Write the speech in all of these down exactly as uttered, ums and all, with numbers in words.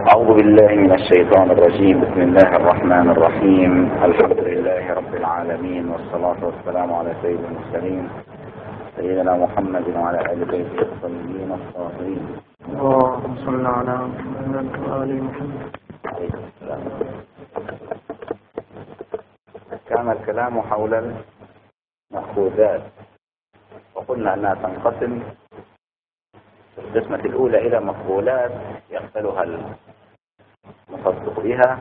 أعوذ بالله من الشيطان الرجيم. بسم الله الرحمن الرحيم. الحمد لله رب العالمين، والصلاة والسلام على سيد المرسلين سيدنا محمد وعلى آل بيته الطيبين الطاهرين. اللهم صل على محمد وآل محمد. عليه السلام. كان الكلام حول المأخوذات، وقلنا أنها تنقسم في القسمة الأولى إلى مقبولات يقبلها المصدق بها،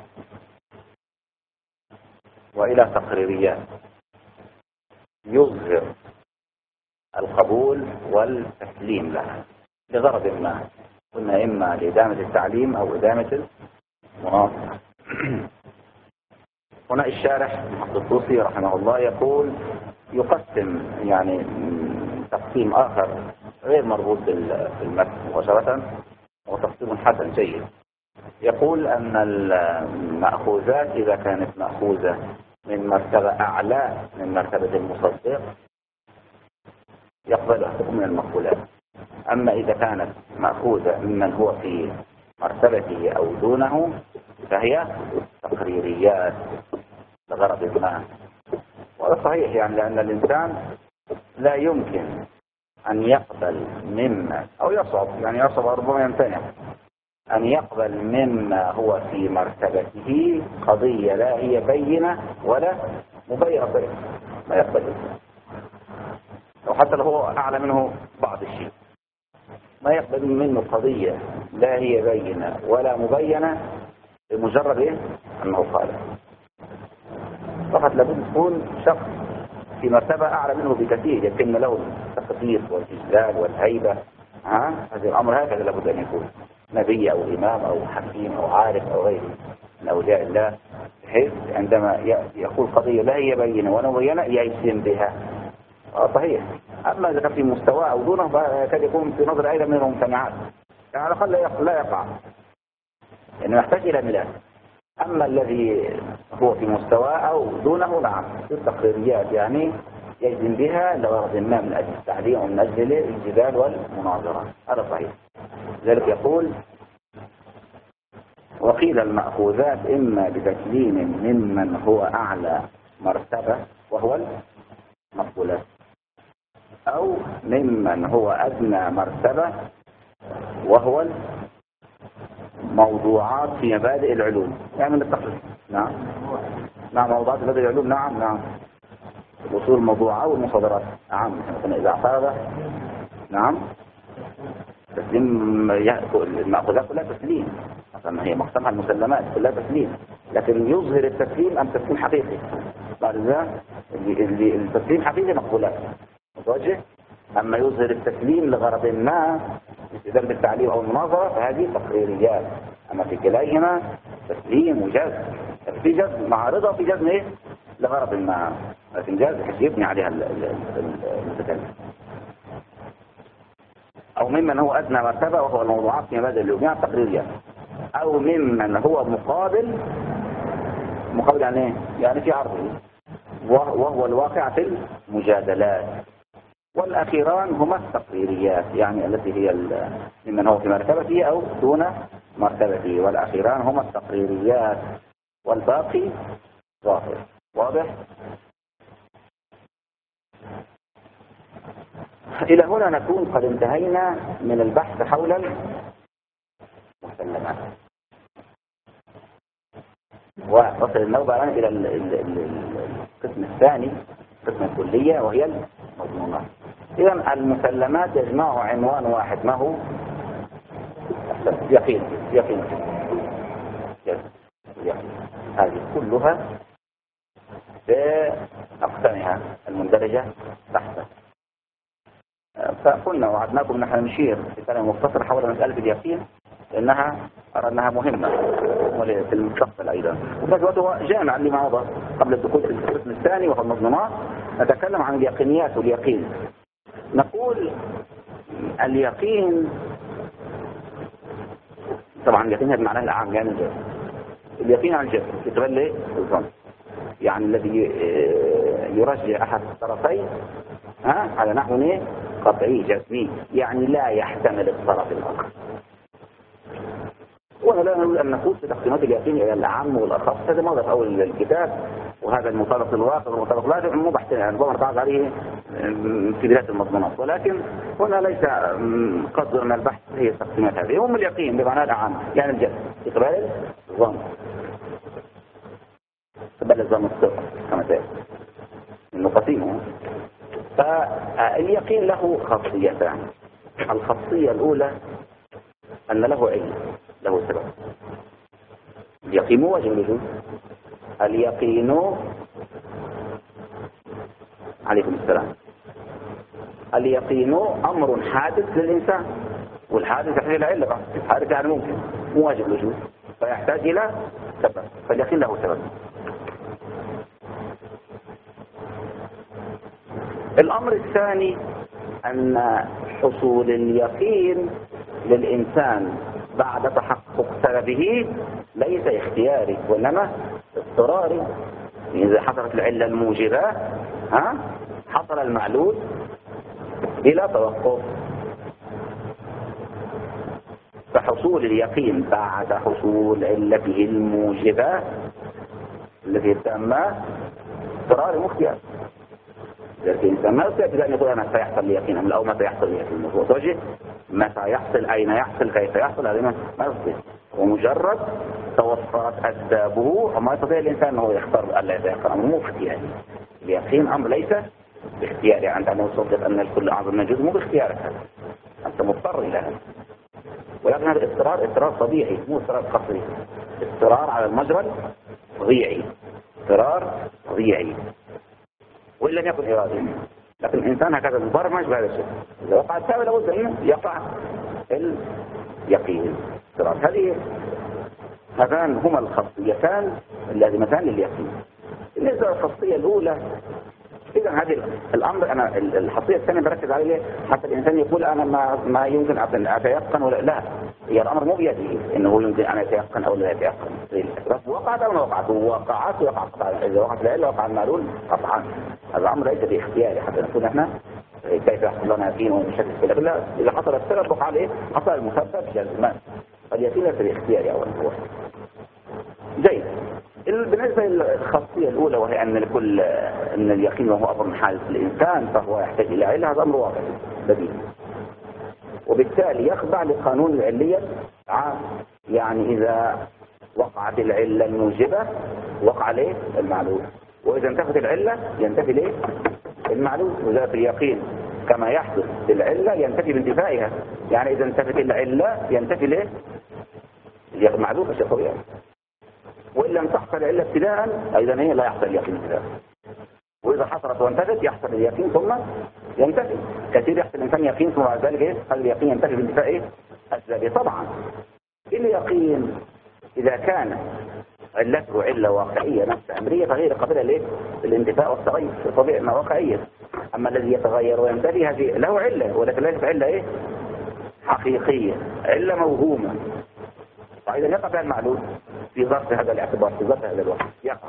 وإلى تقريريات يظهر القبول والتسليم لها لغرض ما، قلنا إما لإدامة التعليم أو إدامة المناصرة. هنا الشارح محمد الطوسي رحمه الله يقول يقسم يعني تقسيم آخر غير مربوط بالمتن مباشرة، وتقسيم حسن جيد. يقول أن المأخوذات إذا كانت مأخوذة من مرتبة أعلى من مرتبة المصدق يقبلها حكم من المقبولات، أما إذا كانت مأخوذة ممن هو في مرتبته أو دونه فهي تقريريات لغرض ما. وهذا صحيح، يعني لأن الإنسان لا يمكن أن يقبل مما أو يصعب، يعني يصعب ربما يمتنع أن يقبل مما هو في مرتبته قضية لا هي بينة ولا مبينة، ما يقبل، أو حتى لو هو أعلى منه بعض الشيء ما يقبل منه قضية لا هي بينة ولا مبينة بمجرد إيه؟ أنه قال. فقط لابد يكون شخص في مرتبة أعلى منه بكثير يتم له التقدير والإجلال والهيبة. ها هذا الأمر هكذا لابد أن يكون نبي أو إمام أو حكيم أو عارف أو غيره من أولياء الله، بحيث عندما يقول قضية لا هي بينة ولا مبينة يجزم بها. آه صحيح. أما إذا كان في مستوى أو دونه فقد يكون في نظر أيضا من الممتنعات، يعني على الأقل لا يقع، لأنه يحتاج إلى ملاك. أما الذي هو في مستوى أو دونه نعم في التقريريات، يعني يجزم بها لغرض ما من أجل التعليم ومن أجل الجدال والمناظرة. هذا صحيح. لذلك يقول وقيل المأخوذات إما بتسليم ممن هو أعلى مرتبة وهو المقبولات، أو ممن هو أدنى مرتبة وهو موضوعات في مبادئ العلوم، يعني من التقليد. نعم نعم موضوعات مبادئ العلوم. نعم نعم الأصول الموضوعة والمصادرات. نعم مثلا إذا اعترض نعم تسليم المأخوذات كلها تسليم، مثلا هي مقسمها المسلمات كلها تسليم، لكن يظهر التسليم أم تسليم حقيقي. بعد ذلك التسليم حقيقي مقبولات متوجه، أما يظهر التسليم لغرض ما استدامة التعليم أو المناظرة فهذه تقريريات. أما في كلاهما تسليم وجزم، في جزم مع رضا وفي جزم إيه لغرض ما، لكن جزم بحيث يبني عليها المتكلم. أو ممن هو أدنى مرتبة وهو الموضوعات في مبادئ العلوم التقريريات، أو ممن هو مقابل مقابل يعني إيه؟ يعني في عرضه وهو الواقع في المجادلات. والأخيران هما التقريريات، يعني التي هي ممن هو في مرتبته أو دون مرتبته، والأخيران هما التقريريات والباقي ظاهر. واضح؟ إلى هنا نكون قد انتهينا من البحث حول المسلمات، ووصل النوبة الآن إلى القسم الثاني، القسم الكلية، وهي المضمونات. إذا المسلمات يجمع عنوان واحد، ما هو؟ يقين. يقين يقين هذه كلها بأقسامها المندرجة تحت. فقلنا وعدناكم نحن نشير في كلام مختصر حول مسألة اليقين، لأنها أردناها مهمة في المستقبل أيضا، وفي ذات هو جامع لما مضى قبل الدخول في القسم الثاني وهو المضمونات. نتكلم عن اليقينيات واليقين. نقول اليقين طبعا اليقين هذا معناه الأعم، يعني الجزم. اليقين عن الجزم يتبلى الظن، يعني الذي يرجع أحد الطرفين ها على نحو ايه قطعي جزمي، يعني لا يحتمل الطرف الآخر. وأنا لا نريد أن نخوض في تقسيمات اليقين إلى الأعم والأخص، هذا موضع في أول الكتاب، وهذا المطابق الواقع والمطابق لازم مو بحث يعني ربما نتعرض عليه في بداية المضمونات، ولكن هنا ليس قصدنا من البحث هي التقسيمات هذه. هم اليقين بمعنى الأعم يعني الجزم، إقبال الظن، إقبال الظن الصدق كما تعرف إنه قسيمه. فاليقين له خاصيتان. الخاصية الأولى أن له علم، له سبب. اليقين مو واجب الوجود، اليقين عليكم السلام اليقين أمر حادث للإنسان، والحادث يحتاج إلى علة. الحادث يعني ممكن، مو واجب الوجود، فيحتاج إلى سبب، فاليقين له سبب. الأمر الثاني أن حصول اليقين للإنسان بعد تحقق سببه ليس اختياري وإنما اضطراري. إذا حصلت العلة الموجبة ها حصل المعلول بلا توقف. فحصول اليقين بعد حصول علته الموجبة التي تسمى اضطراري مختيار. لكن ما يستطيع أن يقول أنا سيحصل اليقين أو متى يحصل اليقين، وتوجه متى يحصل، أين يحصل، كيف يحصل، هذا ما يستطيع. ومجرد توفرت أسبابه وما يستطيع الإنسان أنه يختار ألا يتيقن، أمر مو اختياري. اليقين أمر ليس باختياري، عند أنه يصدق أن الكل أعظم من الجزء، مو باختيارك هذا، أنت مضطر إلى هذا. ولكن هذا اضطرار اضطرار طبيعي مو اضطرار قصري، اضطرار على المجرى طبيعي، اضطرار طبيعي وإن لم يكن إرادي. لكن الإنسان هكذا مبرمج بهذا الشيء، إذا وقع التابع لابد أنه يقع اليقين. هذه هذان هما الخاصيتان اللازمتان لليقين. بالنسبة للخاصية الأولى، إذا هذه الأمر أنا الخاصية الثانية بركز عليه حتى الإنسان يقول أنا ما ما يمكن أن أتيقن ولا لا. هي الأمر مو بيده إنه يمكن أن يتيقن أو لا يتيقن. وقعت أو ما وقعت، وقعت وقع قطعا، إذا وقعت العلة وقع المعلول قطعا. هذا الأمر ليس باختياري حتى نكون إحنا كيف يحصل لنا يقين ونشكك في لا. إذا حصل السبب وقع عليه حصل المسبب جزما. فاليقين ليس باختياري أولا. هو جيد. بالنسبة للخاصية الأولى وهي أن الكل أن اليقين وهو أمر حادث للإنسان فهو يحتاج إلى علة، هذا أمر واقعي بديهي، وبالتالي يخضع لقانون العلية العام. يعني إذا وقعت العلة الموجبة وقع عليه المعلول، وإذا انتفت العلة ينتفي ليه المعلول. وذلك اليقين كما يحدث بالعلة ينتفي بانتفائها، يعني إذا انتفت العلة ينتفي ليه المعلول بشيء طبيعي. وإن لم تحصل العلة ابتداء أيضا هي لا يحصل اليقين ابتداء، وإذا حصلت وانتفت يحصل اليقين ثم ينتفي. كثير يحصل الإنسان يقين ثم بعد ذلك إيه؟ هل اليقين ينتفي بانتفاء إيه؟ أسبابه. طبعا اليقين إذا كان علته علة واقعية نفس أمرية فغير قابلة ليه؟ الانتفاء والتغير في طبيعة ما واقعية. أما الذي يتغير وينتفي هذه له علة، ولكن ليست علة إيه؟ حقيقية، علة موهومة. فإذا يقع فيها المعلول في ظرف هذا الاعتبار، في ظرف هذا الوقت يقع.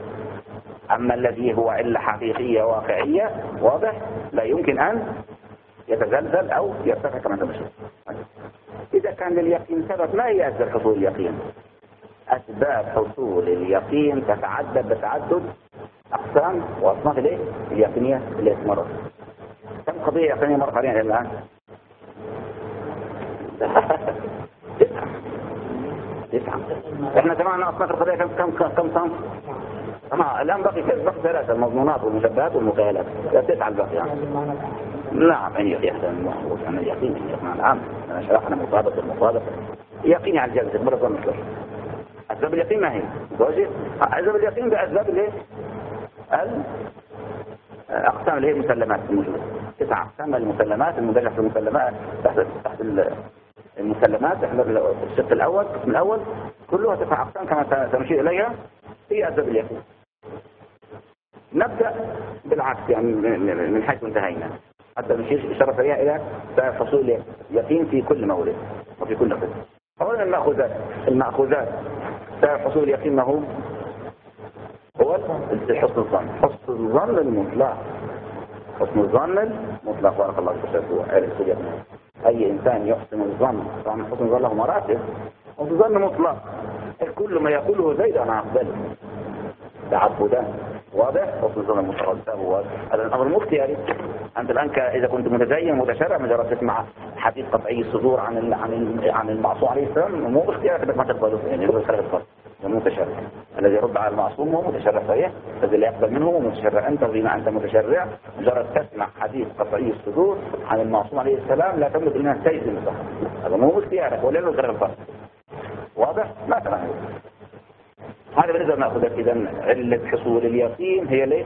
أما الذي هو علة حقيقية واقعية واضح لا يمكن أن يتزلزل أو يرتفع كما تمشي. إذا كان لليقين سبب، ما هي أسباب حصول اليقين؟ أسباب حصول اليقين تتعدد بتعدد أقسام وأصناف الإيه؟ اليقينية اللي مرت. كم قضية يقينية مرت علينا الآن؟ تسعة. تسعة. إحنا سمعنا أصناف القضية كم كم كم صنف؟ أما الآن بقي بقي ثلاثة: المضمونات والمشبهات والمخيلات. تسعة الباقي يعني. نعم أن يحسن أن اليقين معنى العام. أنا شرحنا مطابق المطابق. يقيني على الجزء مرة ثانية مثله. أسباب اليقين ما هي؟ واجه. أسباب اليقين بأسباب الإيه؟ الأقسام اللي هي المسلمات الموجودة. تسعة أقسام المسلمات المدرجة في المسلمات تحت تحت المسلمات. إحنا الشق الأول القسم الأول كلها تسع أقسام كما تمشي إليها هي أسباب اليقين. نبدأ بالعكس يعني من حيث انتهينا حتى نشير إشارة سريعة إلى حصول اليقين في كل مورد وفي كل قسم. أولا المأخوذات. المأخوذات حصول اليقين ما هو؟ هو حسن الظن. حسن الظن المطلق. حسن الظن المطلق. بارك الله فيك. أي إنسان يحسن الظن، طبعا حسن الظن له مراتب. حسن ظن مطلق، كل ما يقوله زيد انا اقبله تعبدا. واضح؟ حسن الظن المترتب هو هذا الامر مختياري. انت الان اذا كنت متدين متشرع مجرد تسمع حديث قطعي الصدور عن ال عن ال عن المعصوم عليه السلام، مو باختيارك انك ما تقبله، يعني هو خارج الفرق. المتشرع الذي يرد على المعصوم هو متشرع صحيح، الذي لا يقبل منه هو متشرع. انت بما انت متشرع مجرد تسمع حديث قطعي الصدور عن المعصوم عليه السلام لا تملك الا ان تجزم به، هذا مو باختيارك ولا له خارج الفرق. واضح؟ ما ترى هذا بالنسبه ناخذ اذا عله حصول اليقين هي ليه؟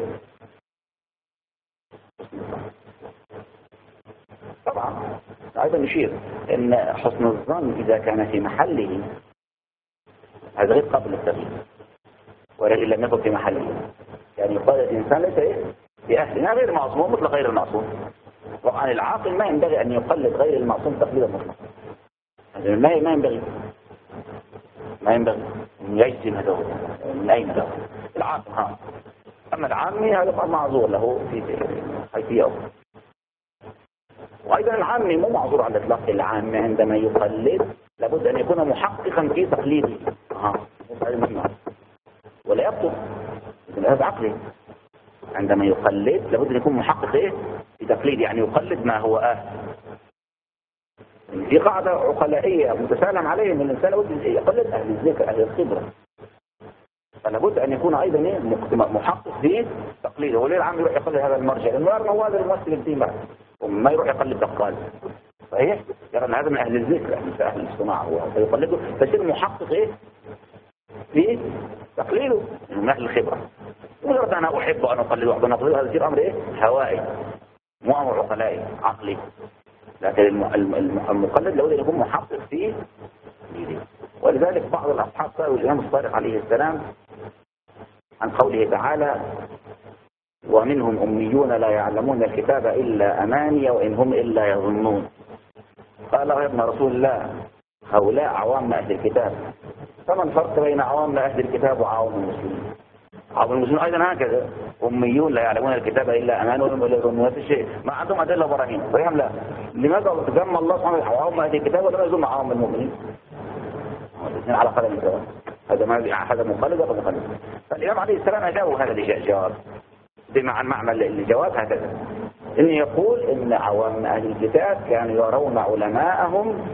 طبعا ايضا نشير ان حسن الظن اذا كان في محله هذا غير قبل التغيير، ولكن لم يكن في محله، يعني يقال الانسان ليس ايه؟ باهله، غير معصوم مثل غير المعصوم. طبعا العاقل ما ينبغي ان يقلد غير المعصوم تقليدا مطلقا، هذا ما ما ينبغي ما ينبغي ان يجزم هذا من اين له العاقل. ها اما العامي هذا معذور له في حيثيه اخرى. وايضا العامي مو معذور على الاطلاق، العامي عندما يقلد لابد ان يكون محققا في تقليده، ها ولا يبطل هذا عقلي. عندما يقلد لابد ان يكون محقق ايه في تقليد، يعني يقلد ما هو اهل. في قاعده عقلائيه متسالم عليه من الانسان لابد يقلد اهل الذكر اهل الخبره، فلابد ان يكون ايضا ايه محقق في تقليده. وليه العام يروح يقلد هذا المرجع؟ لانه يرى هو هذا الممثل الدين بعد وما يروح يقلد بقال صحيح، يرى ان هذا من اهل الذكر من اهل الصناعه فيقلده، فيصير محقق ايه في تقليده من اهل الخبره. مجرد انا احب ان اقلد واحد اقلده هذا يصير امر ايه هوائي مو امر عقلائي عقلي. لكن المقلد لابد ان يكون محقق في تقليده. ولذلك بعض الاصحاب سالوا الامام الصادق عليه السلام عن قوله تعالى ومنهم أميون لا يعلمون الكتاب إلا أماني وإن هم إلا يظنون. قال يا ابن رسول الله هؤلاء عوام أهل الكتاب، فما الفرق بين عوام أهل الكتاب وعوام المسلمين؟ عوام المسلمين أيضا هكذا أميون لا يعلمون الكتاب إلا أماني وإن هم إلا يظنون، نفس الشيء ما عندهم أدلة وبراهين صحيح لا. لماذا ذم الله سبحانه وتعالى عوام أهل الكتاب ولم يذم عوام المؤمنين؟ الاثنين على قدم سواء، هذا ما هذا مقلد وهذا مقلد. فالإمام عليه السلام أجاب هذا الجواب بمعنى معنى الجواب هكذا، إن يقول إن عوام أهل الكتاب كانوا يرون علماءهم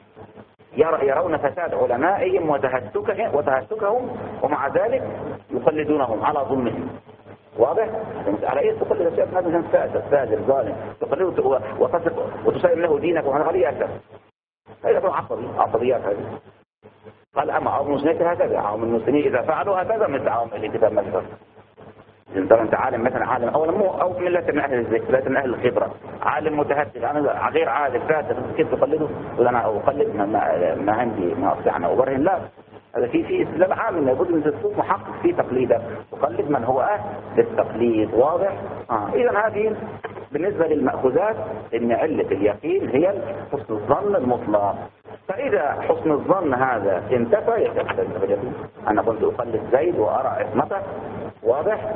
يرون فساد علمائهم وتهتكهم وتهتكهم ومع ذلك يقلدونهم على ظلمهم. واضح؟ على ايه تقلد الشيء هذا انسان فاسد فاجر ظالم تقلده وتصف وتسلم له دينك وهذا غير اسف. هذا يكون عصبي عصبيات هذه. قال اما عوام المسلمين هكذا، عوام المسلمين اذا فعلوا هكذا مثل عوام اهل الكتاب مثلا. إذا انت عالم مثلا عالم اولا مو او من من اهل الذكر من اهل الخبره، عالم متهتك انا غير عادل فاسد كيف تقلده؟ ولا انا اقلد ما, ما عندي ما استطيع ان ابرهن لا. هذا في في استدلال عام لابد من تكون محقق في تقليده، تقلد من هو اهل للتقليد. واضح؟ اه اذا هذه بالنسبه للماخوذات ان عله اليقين هي حسن الظن المطلق. فاذا حسن الظن هذا انتفى يتبين انا كنت اقلد زيد وارى عصمته. واضح؟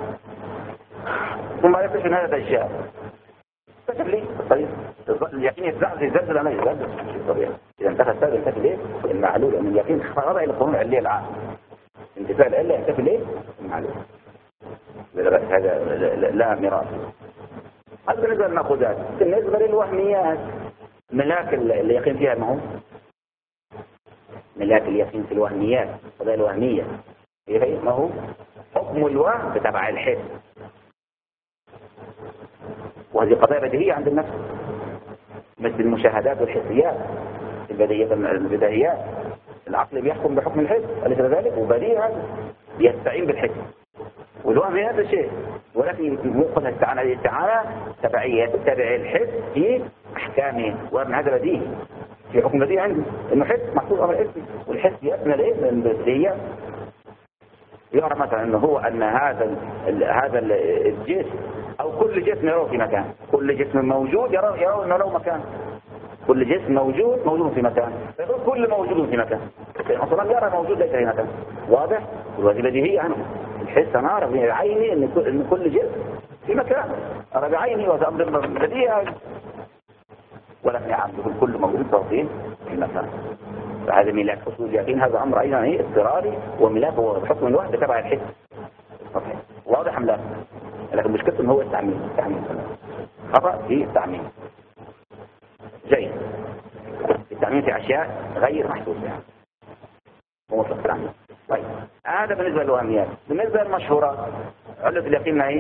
ثم يكتشف هذا دجال اكتشف ليه؟ طيب اليقين يتزعزع يزلزل انا يزلزل طبيعي. اذا انتهى السبب ينتفي ليه؟ المعلول ان اليقين خرج الى القانون العليه العام. انتفاء العله ينتفي ليه؟ المعلول. هذا لا ميراث. هذا بالنسبه للمأخوذات. بالنسبه للوهميات ملاك اليقين فيها ما هو؟ ملاك اليقين في الوهميات قضايا الوهميه هي ما هو؟ حكم الوهم بتبع الحس، وهذه قضايا بديهية عند النفس مثل المشاهدات والحسيات. البديهيات العقل بيحكم بحكم الحس أليس كذلك؟ وبديهي يستعين بالحس، والوهم هذا الشيء، ولكن موقف الاستعانة تبعية تتبع الحس في أحكامه، ومن هذا بديهي في حكم بديهي عنده إنه حس محفوظ أمر الاسم، والحس يأتنا لإيه من البديهيات. يرى مثلا انه هو ان هذا هذا الجسم او كل جسم يراه في مكان، كل جسم موجود يرى يرى انه له مكان، كل جسم موجود موجود في مكان، فيقول كل موجود في مكان، اصلا يرى موجود ليس في مكان. واضح؟ والواجب بديهي عنه الحس انا ارى بعيني ان كل جسم في مكان، ارى بعيني وهذا امر بديهي، ولكن يعم يقول كل موجود في مكان. هذا ملاك حصول اليقين، هذا أمر أيضا إيه اضطراري، وملاك هو بحكم الوحدة تبع الحس. واضح أم لا؟ لكن مشكلته إن هو التعميم. التعميم خطأ في التعميم. جيد. التعميم في أشياء غير محسوسة يعني. هو مطلق التعميم. طيب هذا بالنسبة للوهميات. بالنسبة للمشهورات علة اليقين هي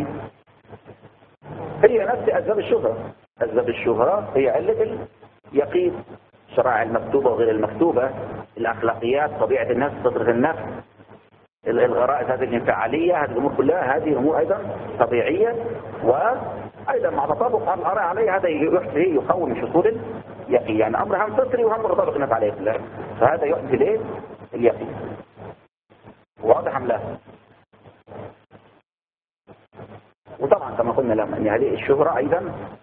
هي نفس أسباب الشهرة. أسباب الشهرة هي علة اليقين، الشرائع المكتوبة وغير المكتوبة، الأخلاقيات، طبيعة النفس، فطرة النفس، الغرائز هذه الانفعالية، هذه الأمور كلها هذه أمور أيضا طبيعية، وأيضا مع تطابق الآراء عليه هذا يحدث يقوم من حصول اليقين. يعني أمر هم فطري وهم متطابق الناس عليه، فهذا يحدث ليه اليقين. واضح أم لا؟ وطبعا كما قلنا لما ان هذه الشهرة ايضا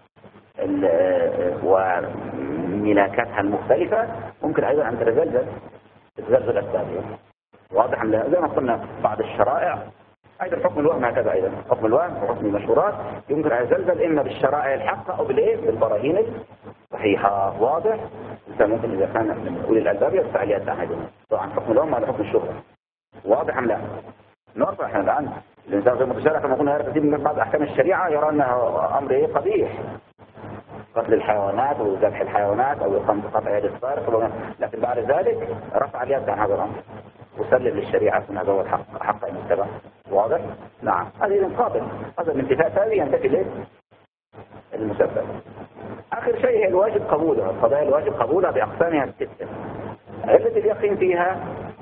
وملاكاتها المختلفة ممكن ايضا ان تتزلزل تتزلزل اسبابها. واضح ام لا؟ زي ما قلنا بعض الشرائع ايضا حكم الوهم هكذا، ايضا حكم الوهم وحكم المشهورات يمكن ان يتزلزل اما بالشرائع الحقة او بالايه بالبراهين الصحيحة. واضح؟ ممكن اذا كان من اولي الالباب يرفع عليها التعهدون. طبعا حكم الوهم على حكم الشهرة. واضح ام لا؟ نرفع احنا الان الانسان غير متشرع كما قلنا يرى كثير من بعض احكام الشريعه يرى انها امر ايه قبيح، قتل الحيوانات وذبح الحيوانات او قطع يد السارق، لكن بعد ذلك رفع اليد عن هذا الامر وسلم للشريعه ان هذا هو الحق حق المتبع. واضح؟ نعم. هذه القابل هذا الانتفاع ثاني ينتفي ليه المسبب. اخر شيء هي الواجب قبولها، القضايا الواجب قبولها باقسامها السته. علة اليقين فيها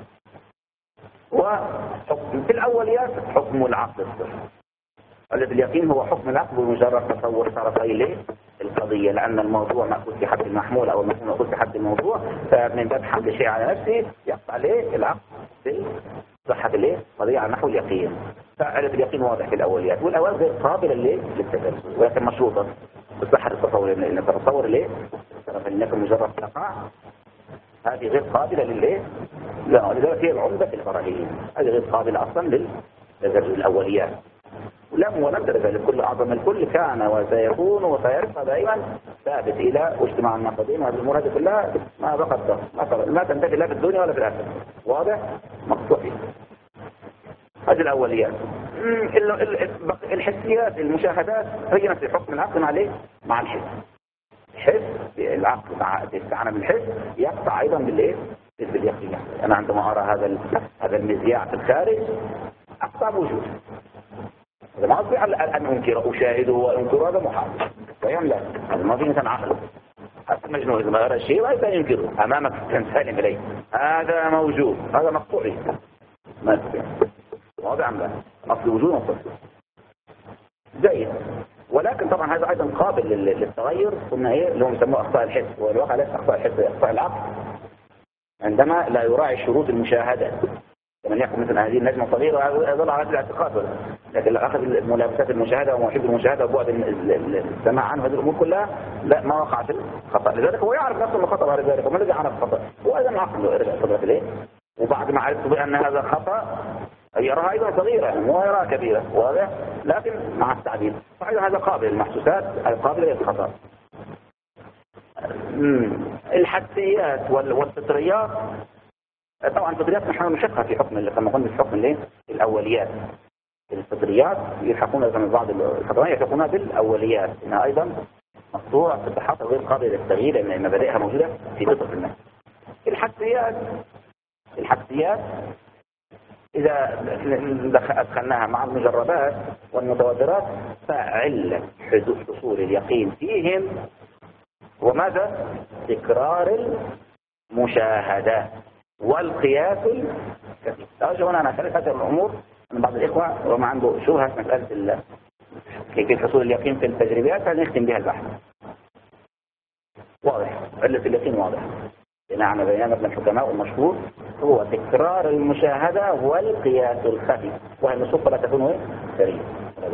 وحكم في الأوليات حكم العقل الصرف. الذي اليقين هو حكم العقل بمجرد تصور طرفي القضية، لأن الموضوع مأخوذ في حد المحمول أو المحمول مأخوذ في حد الموضوع، فمن باب حمل شيء على نفسه يقطع عليه العقل في صحة الايه قضية على نحو اليقين. فعلة اليقين واضح في الأوليات، والأوليات غير قابلة للتدرس ولكن مشروطة بصحة التصور، لأن تتصور ليه طرف النفس مجرد تقع هذه غير قابلة للإيه؟ لا، لذلك هي العمدة في البراهين، هذه غير قابلة أصلا للأوليات. ولم ولم تلك كل أعظم الكل كان وسيكون وسيبقى دائما ثابت إلى اجتماع النقدين، وهذه الأمور هذه كلها ما بقت ما, ما تنتهي لا في الدنيا ولا في الآخرة. واضح؟ مقطوع. هذه الأوليات. الحسيات المشاهدات هي نفس الحكم العقل عليه مع الحس. الحس العقل مع الاستعانة بالحس يقطع أيضا بالإيه؟ باليقين. أنا عندما أرى هذا هذا المذياع في الخارج أقطع بوجوده. هذا ما أستطيع أن أنكر أشاهده وأنكر، هذا محال. فهم لا، هذا ما في إنسان عقل. حتى المجنون إذا ما أرى الشيء ما يمكن ينكره أمامك تنسلم إليه، هذا موجود، هذا مقطوع ما يستطيع. واضح أم لا؟ أصل وجود مقطوع. جيد. ولكن طبعا هذا أيضا قابل للتغير. قلنا إيه اللي هم يسموه أخطاء الحس، والواقع ليس أخطاء الحس، أخطاء العقل عندما لا يراعي شروط المشاهدة. لمن يحكم مثل هذه النجمة الصغيرة يظل على الاعتقاد، لكن أخذ ملابسات المشاهدة وموحد المشاهدة وبعد السماع عنه هذه الأمور كلها لا ما وقعت الخطأ. لذلك هو يعرف نفسه أنه خطأ بعد ذلك، وما الذي عرف الخطأ؟ هو أيضا عقله يرجع صدق إليه، وبعد ما عرفت بأن هذا خطأ يراها أيضا صغيرة يعني مو يراها كبيرة. واضح؟ لكن مع التعديل فأيضا هذا قابل للمحسوسات القابلة للخطأ. الحسيات والفطريات طبعا الفطريات نحن نشقها في حكم كما قلنا في حكم الايه الاوليات. الفطريات يلحقون من بعض الخطوات يلحقونها بالاوليات انها ايضا مقطوع في الصحات غير قابله للتغيير لان مبادئها موجوده في فطره الناس. الحسيات الحسيات اذا ادخلناها مع المجربات والمتواترات فعله حصول اليقين فيهم وماذا؟ تكرار المشاهدات والقياس الكثير. أرجو أنا أخلص هذه الأمور من بعض الإخوة وما عنده شبهة مسألة كيف حصول اليقين في التجريبيات فنختم بها البحث. واضح، علة اليقين واضح. نعم بيان ابن الحكماء والمشهور هو تكرار المشاهدة والقياس الخفي، وهي النصوص لا تكون سرية.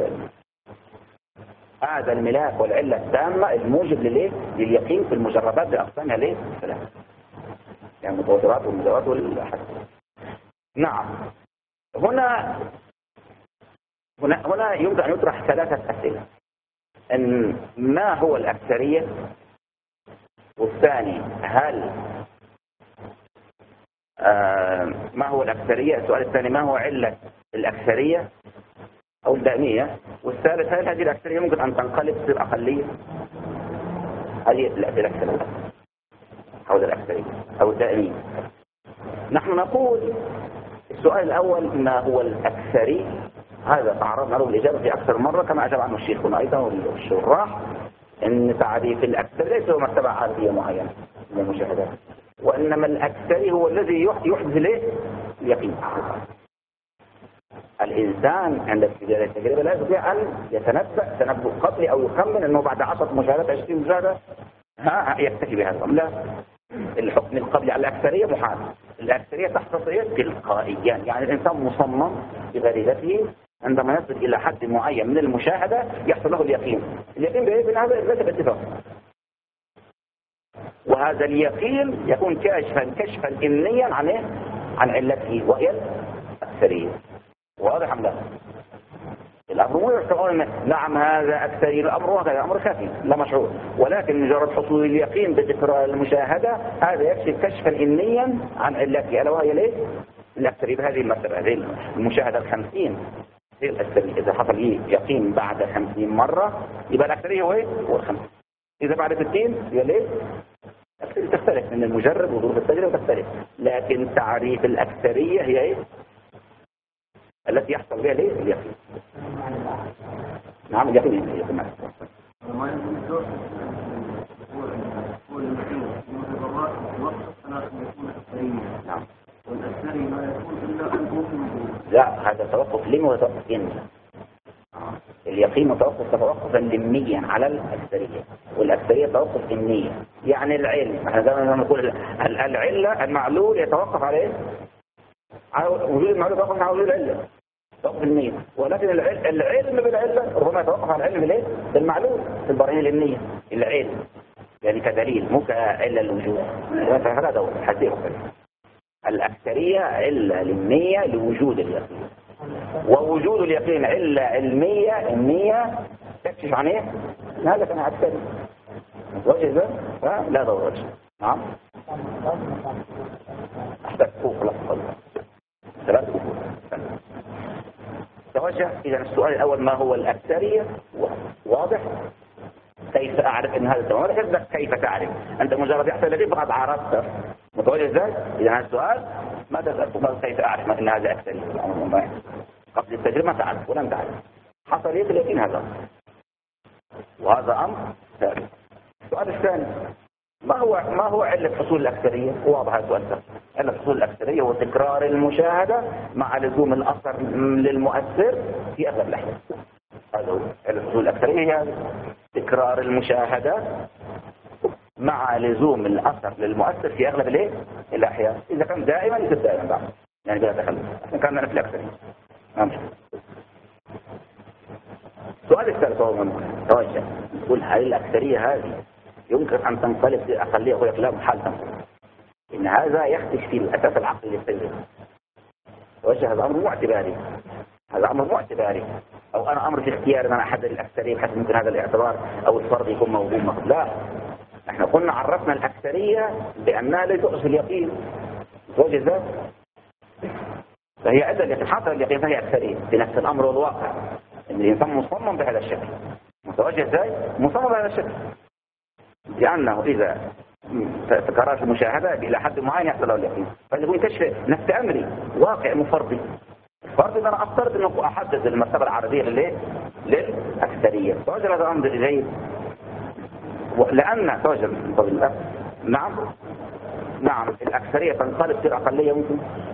هذا الملاك والعلة التامة الموجب لليه لليقين في المجربات بأقسامها ليه ثلاثة، يعني المتواترات والمجربات والحس. نعم. هنا هنا هنا يمكن أن يطرح ثلاثة أسئلة. إن ما هو الأكثرية؟ والثاني هل آه ما هو الأكثرية؟ السؤال الثاني ما هو علة الأكثرية أو الدائمية؟ والثالث هل هذه الأكثرية ممكن أن تنقلب تصير أقلية؟ هذه الأكثرية حول الأكثرية أو الدائمية. نحن نقول السؤال الأول ما هو الأكثري، هذا تعرضنا له الإجابة في أكثر مرة كما أجاب عنه الشيخ أيضا والشراح، أن تعريف الأكثر ليس هو مرتبة عادية معينة من المشاهدات، وإنما الأكثري هو الذي يحدث له اليقين. الإنسان عند ابتداء التجربة لا يستطيع أن يتنبأ تنبؤ قبلي أو يخمن أنه بعد عشرة مشاهدات عشرين مشاهدة ها يكتفي بهذا. لا، الحكم القبلي على الأكثرية محال. الأكثرية تحتصر تلقائيا، يعني الإنسان مصمم بغريزته عندما يصل إلى حد معين من المشاهدة يحصل له اليقين. اليقين بإذن هذا ليس باتفاق، وهذا اليقين يكون كاشفا كشفا إمنيا عن إيه؟ عن علته وهي الأكثرية. واضح أم لا؟ الأمر مو يعتبر نعم هذا أكثري، الأمر وهذا أمر خفي لا مشعور، ولكن مجرد حصول اليقين بتكرار المشاهدة هذا يكشف كشفا إمنيا عن علته، ألا وهي ليه؟ الأكثري بهذه المرتبة، هذه المشاهدة الخمسين هي الأكثري. إذا حصل لي يقين بعد خمسين مرة يبقى الأكثري هو إيه؟ هو الخمسين. إذا بعد ستين يبقى ليه؟ الأكثري تختلف من المجرب وظروف التجربة تختلف، لكن تعريف الأكثرية هي إيه؟ التي يحصل بها ليه؟ اليقين. نعم اليقين اليقين معك. ما يكون هو اليقين المتضررات وقت ثلاث يكون أكثرية. نعم. والأكثري ما يكون إلا أن يكون. لا، هذا توقف لم وتوقف إن. اليقين متوقف توقفا لميا على الأكثرية، والأكثرية توقف إنية. يعني العلم، احنا دائما نقول العلة المعلول يتوقف على إيه؟ على وجود المعلول يتوقف على وجود العلة. توقف النية، ولكن العلم بالعلة ربما يتوقف على العلم بالايه؟ بالمعلوم في البراهين العلمية. العلم يعني كدليل مو كعلة الوجود، هذا هو الحديث. الأكثرية علة علمية لوجود اليقين، ووجود اليقين علة علمية النية تكشف عن ايه؟ هذا كان أكثري. وجه ذا؟ لا ضرورة وجه. نعم. أحدث فوق لفظ ثلاث كفور. توجه. إذا السؤال الأول ما هو الأكثرية؟ واضح؟ كيف أعرف أن هذا تمام؟ ولا كيف تعرف؟ أنت مجرد يحصل لديك فقد عرفت. متوجه ازاي؟ إذا هذا السؤال ما تسأل كيف أعرف أن هذا أكثرية؟ قبل التجربة ما تعرف ولم تعرف. حصل لك اليقين هذا، وهذا أمر ثاني. السؤال الثاني ما هو ما هو علة حصول الأكثرية؟ واضح السؤال الثاني. علة حصول الأكثرية هو تكرار المشاهدة مع لزوم الأثر للمؤثر في أغلب الأحيان. هذا هو علة حصول الأكثرية، هي تكرار المشاهدة مع لزوم الأثر للمؤثر في أغلب الايه؟ الأحيان. إذا كان دائما يصير دائما بعد، يعني بلا تخلف. احنا كان نفس الأكثرية. السؤال الثالث هو من توجه نقول هل الأكثرية هذه يمكن أن تنقلب لأقلية أو لا؟ محال تنقلب. إن هذا يخدش في الأساس العقلي للتجربة. توجه هذا أمر معتباري، هذا أمر معتباري، أو أنا أمر في اختيار أن أنا أحدد الأكثرية بحيث ممكن هذا الاعتبار أو الفرض يكون موجود. لا، احنا قلنا عرفنا الأكثرية بأنها لا تؤسس اليقين. توجه ذا فهي عدة التي حصل اليقين فهي أكثرية بنفس الأمر والواقع، إن الإنسان مصمم بهذا الشكل. متوجه ازاي؟ مصمم بهذا الشكل، لأنه إذا تكررت المشاهدة إلى حد معين يحصل له اليقين. فيكون كشف نفس أمري واقع مفرضي. فرض إذا أنا أفترض أنه أحدد المرتبة العربية للإيه؟ للأكثرية. توجه هذا أمر جيد، لأن توجه طبيعي. نعم نعم الأكثرية تنقلب تصير أقلية ممكن.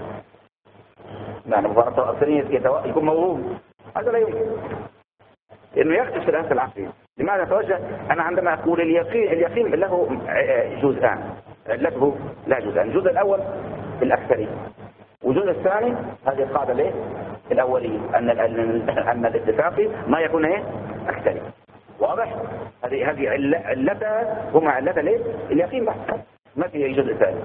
يعني مباراه الأكثرية يكون موهوم، هذا لا يمكن، إنه يختلف في الأساس العقلي. لماذا توجه؟ أنا عندما أقول اليقين، اليقين له جزءان، علته لا جزءان. الجزء الأول الأكثرية، والجزء الثاني هذه القاعدة ليه؟ الأولية، أن أن الاتفاقي ما يكون إيه؟ أكثري. واضح؟ هذه هذه علتها هما علتها ليه؟ اليقين بحث، ما في جزء ثاني.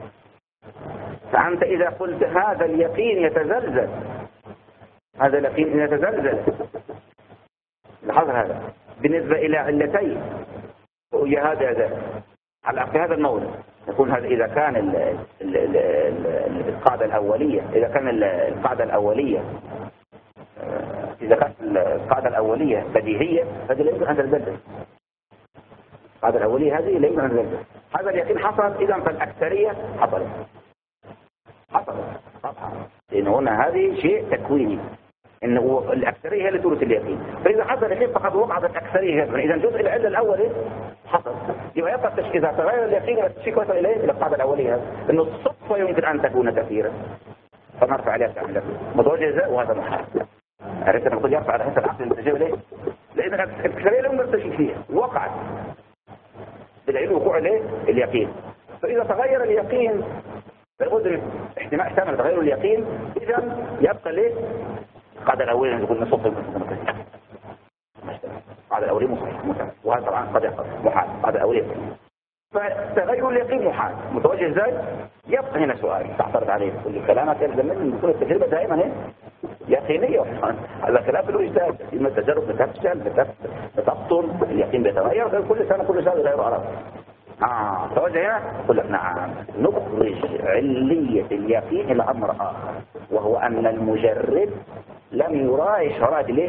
فأنت إذا قلت هذا اليقين يتزلزل، هذا اليقين يتزلزل، لاحظ هذا بالنسبة إلى علتين وهي هذا هذا على في هذا الموضع يكون هذا إذا كان ال ال ال ال القاعدة الأولية إذا كان القاعدة الأولية إذا كانت القاعدة الأولية بديهية هذه لا يمكن أن تتبدل. القاعدة الأولية هذه لا يمكن أن تتبدل. هذا اليقين حصل إذا فالأكثرية حصلت حصلت طبعا، لأن هنا هذه شيء تكويني، إنه الأكثرية هي اللي تورث اليقين. فإذا حصل اليقين فقد وقعت الأكثرية. إذا جزء العلة الأول حصل، يبقى يبقى التشكيل. إذا تغير اليقين التشكيك وصل إليه إلى القاعدة الأولية، إنه الصدفة يمكن أن تكون كثيرة فنرفع عليها تعمل متوجه ذا، وهذا محال. عرفت أنا بقول يرفع على حسب العقل المتجاوب ليه؟ لأن الأكثرية لا يمكن تشكيك فيها، وقعت بالعلم وقوع ليه؟ اليقين. فإذا تغير اليقين فيقول احتمال احتمال تغير اليقين، إذا يبقى ليه؟ القاعدة الأولية نقول نصف المكان. القاعدة الأولية مصحح، وهذا طبعا قد يحصل محال. القاعدة الأولية فتغير اليقين محال. متوجه ازاي؟ يبقى هنا سؤال تعترض عليه كل كلامك يلزم من كل التجربة دائما هي يقينية. هذا كلام له اجتهاد، إما التجارب بتفشل بتبطل، اليقين بيتغير كل سنة كل سنة يغير أراضي. آه توجه هنا يقول لك نعم نخرج علية اليقين إلى أمر آخر، وهو أن المجرب لم يراعي شرائط ليه؟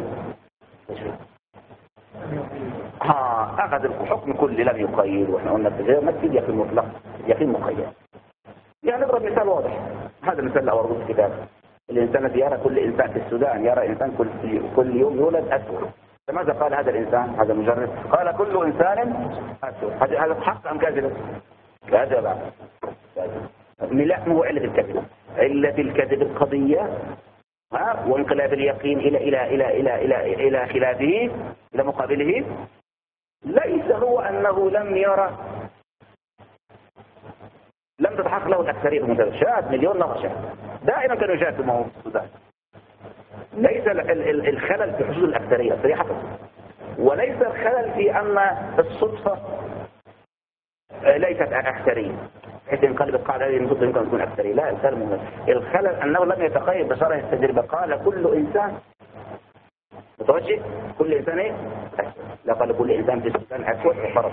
ها أخذ الحكم كله لم يقيد. وإحنا قلنا التجربة ما تفيد يقين مطلق، يقين مقيد. يعني نضرب مثال واضح، هذا المثال اللي أورده في الكتاب. الإنسان الذي يرى كل إنسان في السودان يرى إنسان كل كل يوم يولد أسود. فماذا قال هذا الإنسان هذا المجرب؟ قال كل إنسان أسود. هذا حق أم كاذب؟ كاذب. لا هو علة الكذب. علة الكذب القضية ها وانقلاب اليقين إلى إلى إلى إلى إلى إلى خلافه إلى مقابله. ليس هو أنه لم يرى لم تتحقق له الأكثرية في المنتدى. شاهد مليون نفر شاهد دائما كانوا يشاهدوا معه في السودان. ليس الخلل في حصول الأكثرية، الأكثرية حصل، وليس الخلل في أن الصدفة ليست أكثرية حيث ينقلب القاعدة هذه الصدفة يمكن أن تكون أكثرية. لا، الخلل الخلل أنه لم يتقيد بشرح التجربة. قال كل إنسان متوجه كل إنسان إيه؟ لا قال كل إنسان في السودان أسود وفرض.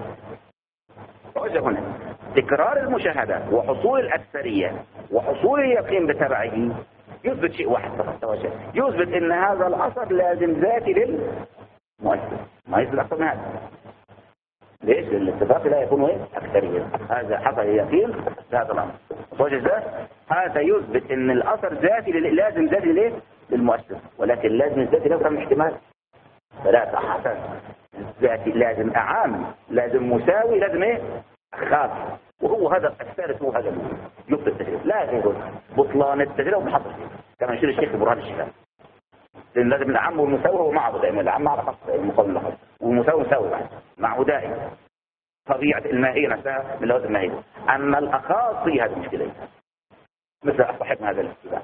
توجه هنا تكرار المشاهدات وحصول الأكثرية وحصول اليقين بتبعه يثبت شيء واحد فقط. توجه يثبت ان هذا الاثر لازم ذاتي للمؤثر، ما يثبت اكثر من هذا. ليش؟ الاتفاق لا يكون ايه؟ اكثريه. هذا حصل يقين بهذا الامر. توجه ذات هذا يثبت ان الاثر ذاتي لازم ذاتي ليه؟ للمؤثر، ولكن لازم الذاتي له كم احتمال؟ ثلاثه حسن. ذاتي لازم اعام، لازم مساوي، لازم ايه؟ اخاف. وهو هذا الثالث هو هذا نقطة التجربة. لا يقول بطلان التجربة ومحطة كما يشير الشيخ برهان الشفاء. لأن لازم العام والمساوي هو معه دائما. العام على خط المقابل لخط والمساوي مساوي بعد معه دائما. طبيعة الماهية نفسها من لغة الماهية. أما الأخاصي هذه مشكلة مثل أصحابنا هذا الاستدلال.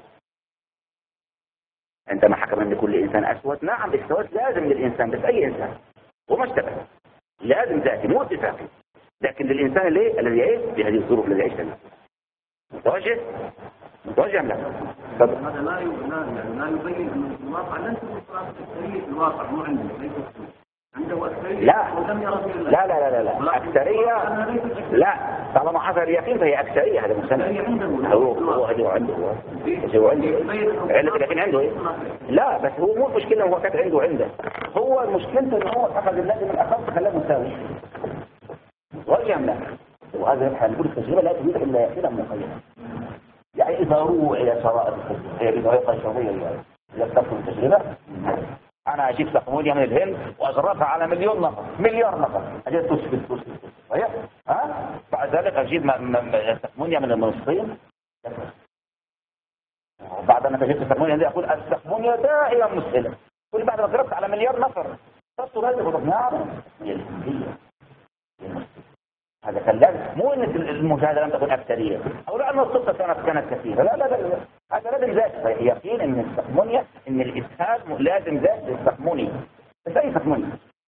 عندما حكم أن كل إنسان أسود، نعم السواد لازم للإنسان بس أي إنسان وما اشتبه لازم ذاتي مو اتفاقي، لكن للإنسان اللي الذي يعيش بهذه الظروف التي يعيش فيها. متوجه؟ متوجه أم لا؟ هذا لا يعني لا يبين أن الواقع لن تكون صلاة أكثرية في الواقع مو عنده عنده أكثرية. لا لا لا لا لا أكثرية لا طالما حصل اليقين فهي أكثرية. هذا مسلم. هو هو هو عنده هو هو عنده علة اليقين عنده إيه؟ لا بس هو مو المشكلة هو كانت عنده عنده هو المشكلة إنه هو أخذ الذي من أخذ خلاه مساوي. وجه لا. وهذا نقول التجربة لا تريد إلا يقينا مقيدا. يعني إذا روح إلى شرائط التجربة هي بطريقة شرعية يستخدم التجربة. أنا أجيب سقمونيا من الهند وأجربها على مليون نفر مليار نفر أجيب تثبت تثبت صحيح؟ ها؟ بعد ذلك أجيب سقمونيا من الصين. بعد ما تجيب سقمونيا دي أقول السقمونيا دائما مسئلة. كل بعد ما جربت على مليار نفر تصل هذه الرقم هي الهندية. هذا كان لازم مو ان المشاهده لم تكن اكثريه او لان الصدفه كانت كانت كثيره. لا لا لا هذا لازم ذات يقين ان السقمونيا ان الاسهال لازم ذات للسقموني. بس اي سقموني؟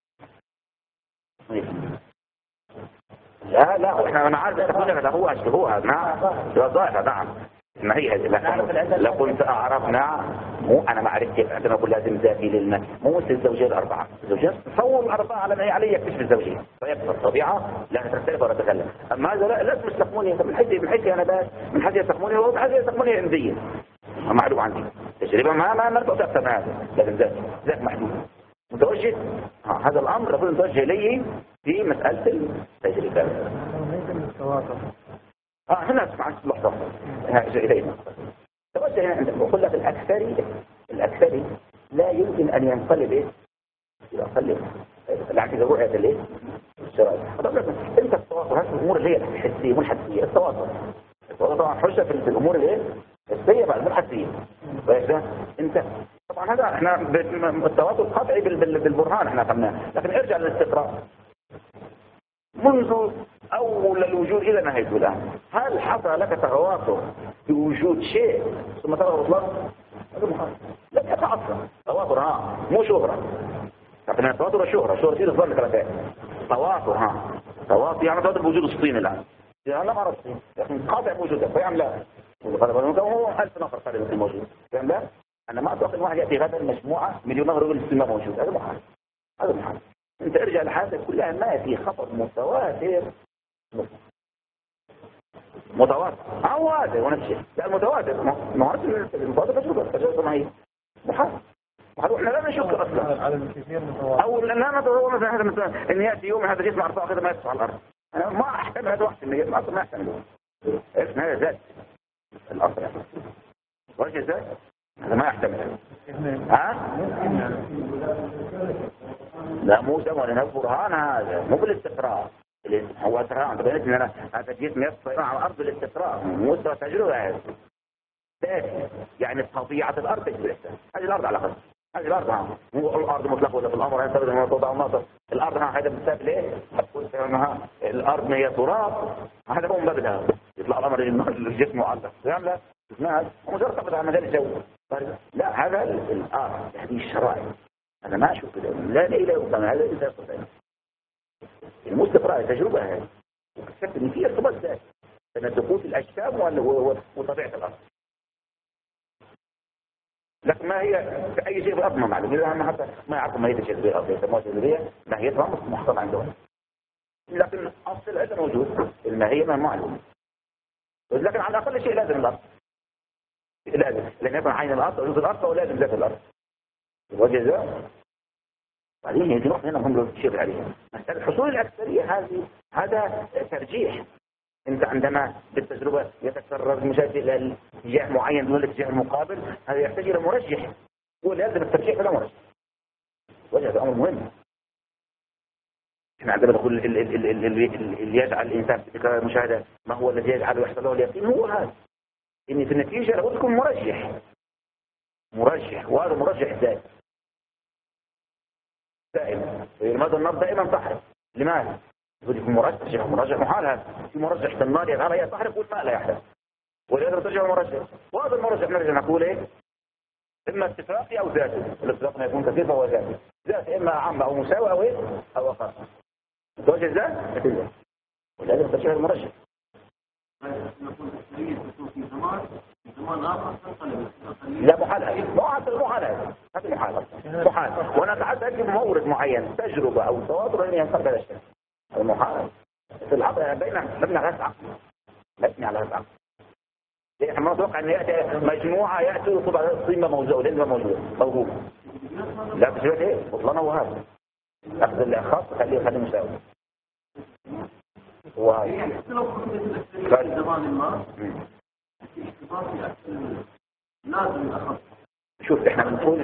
لا لا احنا انا عارف السقمونيا هذا هو اشتهوها نعم ضائعه نعم ما هي هذه. لو كنت اعرف نعم مو انا ما عرفت كيف عندما اقول لازم ذاتي للماء مو مثل الزوجين الاربعه. الزوجين تصور الاربعه على ما هي عليه يكتشف الزوجين طيب الطبيعة لا تختلف ولا تتكلم. أما هذا لا لازم يستقموني من حيث من حيث أنا بس من حيث يستقموني ومن حيث يستقموني عندي معلوم عندي تجربة ما ما ما نرفع أكثر من هذا، لكن ذاك ذاك محدود متوجه. ها هذا الأمر لابد نتوجه إليه في مسألة التجربة. ها هنا اسمع لحظة هنا إلينا توجه هنا عندك وقل لك الأكثري الأكثري لا يمكن أن ينقلب يقلب العكس إذا وقعت الايه الشرائع. انت التواصل هذه الامور اللي هي الحسيه مو الحسيه. التواصل التواصل طبعا حجه في الامور اللي هي الحسيه بعد مو الحسيه. كويس انت طبعا هذا احنا التواصل قطعي بالبرهان احنا فهمناه، لكن ارجع للاستقراء منذ اول الوجود الى نهايته الان. هل حصل لك تواصل بوجود شيء ثم ترى اطلاق؟ هذا محال لم يقع اصلا تواصل ها مو شهره. لكن التواتر الشهرة شهرة كثير صار ثلاثات تواتر ها تواتر يعني تواتر بوجود الصين الآن يعني أنا ما أعرف الصين لكن قاطع بوجودها فيعمل لا هو ألف نفر قادم موجود فيعمل لا أنا ما أتوقع أن واحد يأتي غدا مجموعة مليون نفر يقول الصين ما موجود. هذا محال هذا محال. أنت ارجع لحالك كلها ما في خطر متواتر متواتر أو هذا ونفس الشيء لا المتواتر ما هو المتواتر تجربة تجربة ما هي محال. احنا لا نشك اصلا على الكثير او لا نتصور مثلا هذا مثلا ان ياتي يوم هذا الجسم ارفعه كذا ما يسقط على الارض. انا ما احتمل هذا واحد من ما ما احتمله. عرفت هذا ذات الاصل يعني وجه ذات هذا ما يحتمل. ها لا مو زمن برهان هذا مو بالاستقراء هو ترى انت بينت ان انا هذا الجسم يسقط على الارض بالاستقراء مو تجربه هذه ذاتي يعني طبيعه الارض تجربه. هذه الارض على خط هذه الارض ها مو الارض مطلقه ولا في الامر هذا بدل ما توضع النصر الارض ها هذا بسبب ليه هتقول انها الارض هي تراب هذا هو مبدا يطلع الامر الجسم معلق يعمل اسمها مجرد تبدا على مجال الجو لا هذا الارض هذه الشرائع انا ما اشوف كده لا لا اله الا هذا اللي يحصل المستقراء تجربه هذه اكتشفت ان في ارتباط ذاتي بين دخول الاجسام وطبيعه الارض. لكن ما هي في اي شيء في الارض ما معلوم اذا هم حتى ما يعرفوا ماهيه الجاذبيه الارضيه يسموها الجاذبيه ماهيتها محصله عندهم لكن اصل العلم موجود الماهيه ما معلوم لكن على اقل شيء لازم الارض لازم لان يكون عين الارض وجود الارض ولازم ذات الارض وجه ذا بعدين يجي نقطه هنا مهم نشير عليها مساله حصول الاكثريه هذه هذا ترجيح. انت عندما بالتجربه يتكرر مشاهد الى اتجاه معين دون الاتجاه المقابل هذا يحتاج الى مرجح ولازم الترجيح ولا مرجح وجه هذا امر مهم. احنا عندما نقول اللي يجعل الانسان في تكرار المشاهده ما هو الذي يجعله يحصل له اليقين هو هذا ان في النتيجه لابد يكون مرجح مرجح وهذا مرجح ذاتي دائما. لماذا النار دائما تحرق؟ لماذا؟ يقول يكون مرجح مرجح محال هذا في مرجح في النار يا هي تحرق والماء لا يحرق ولهذا ترجع مرجح وهذا المرجح نرجع نقول ايه اما اتفاقي او ذاتي. الاتفاق يكون كثير فهو ذاتي ذاتي اما عام او مساوي او ايه او خاص توجه ذات ولازم ترجع المرجح. لا محال هذا مو حتى محال هذا هذا محال محال وانا اتعدى بمورد معين تجربه او تواتر ان ينقل هذا الشيء المحال في العقل بين مبني على العقل مبني على العقل. احنا ما نتوقع ان ياتي مجموعه ياتوا طبعا القيمه موجوده والعلم موجود موجود لا بشيء ايه بطلانه وهذا اخذ الاخص خليه خليه مساوي وهذا شوف احنا بنقول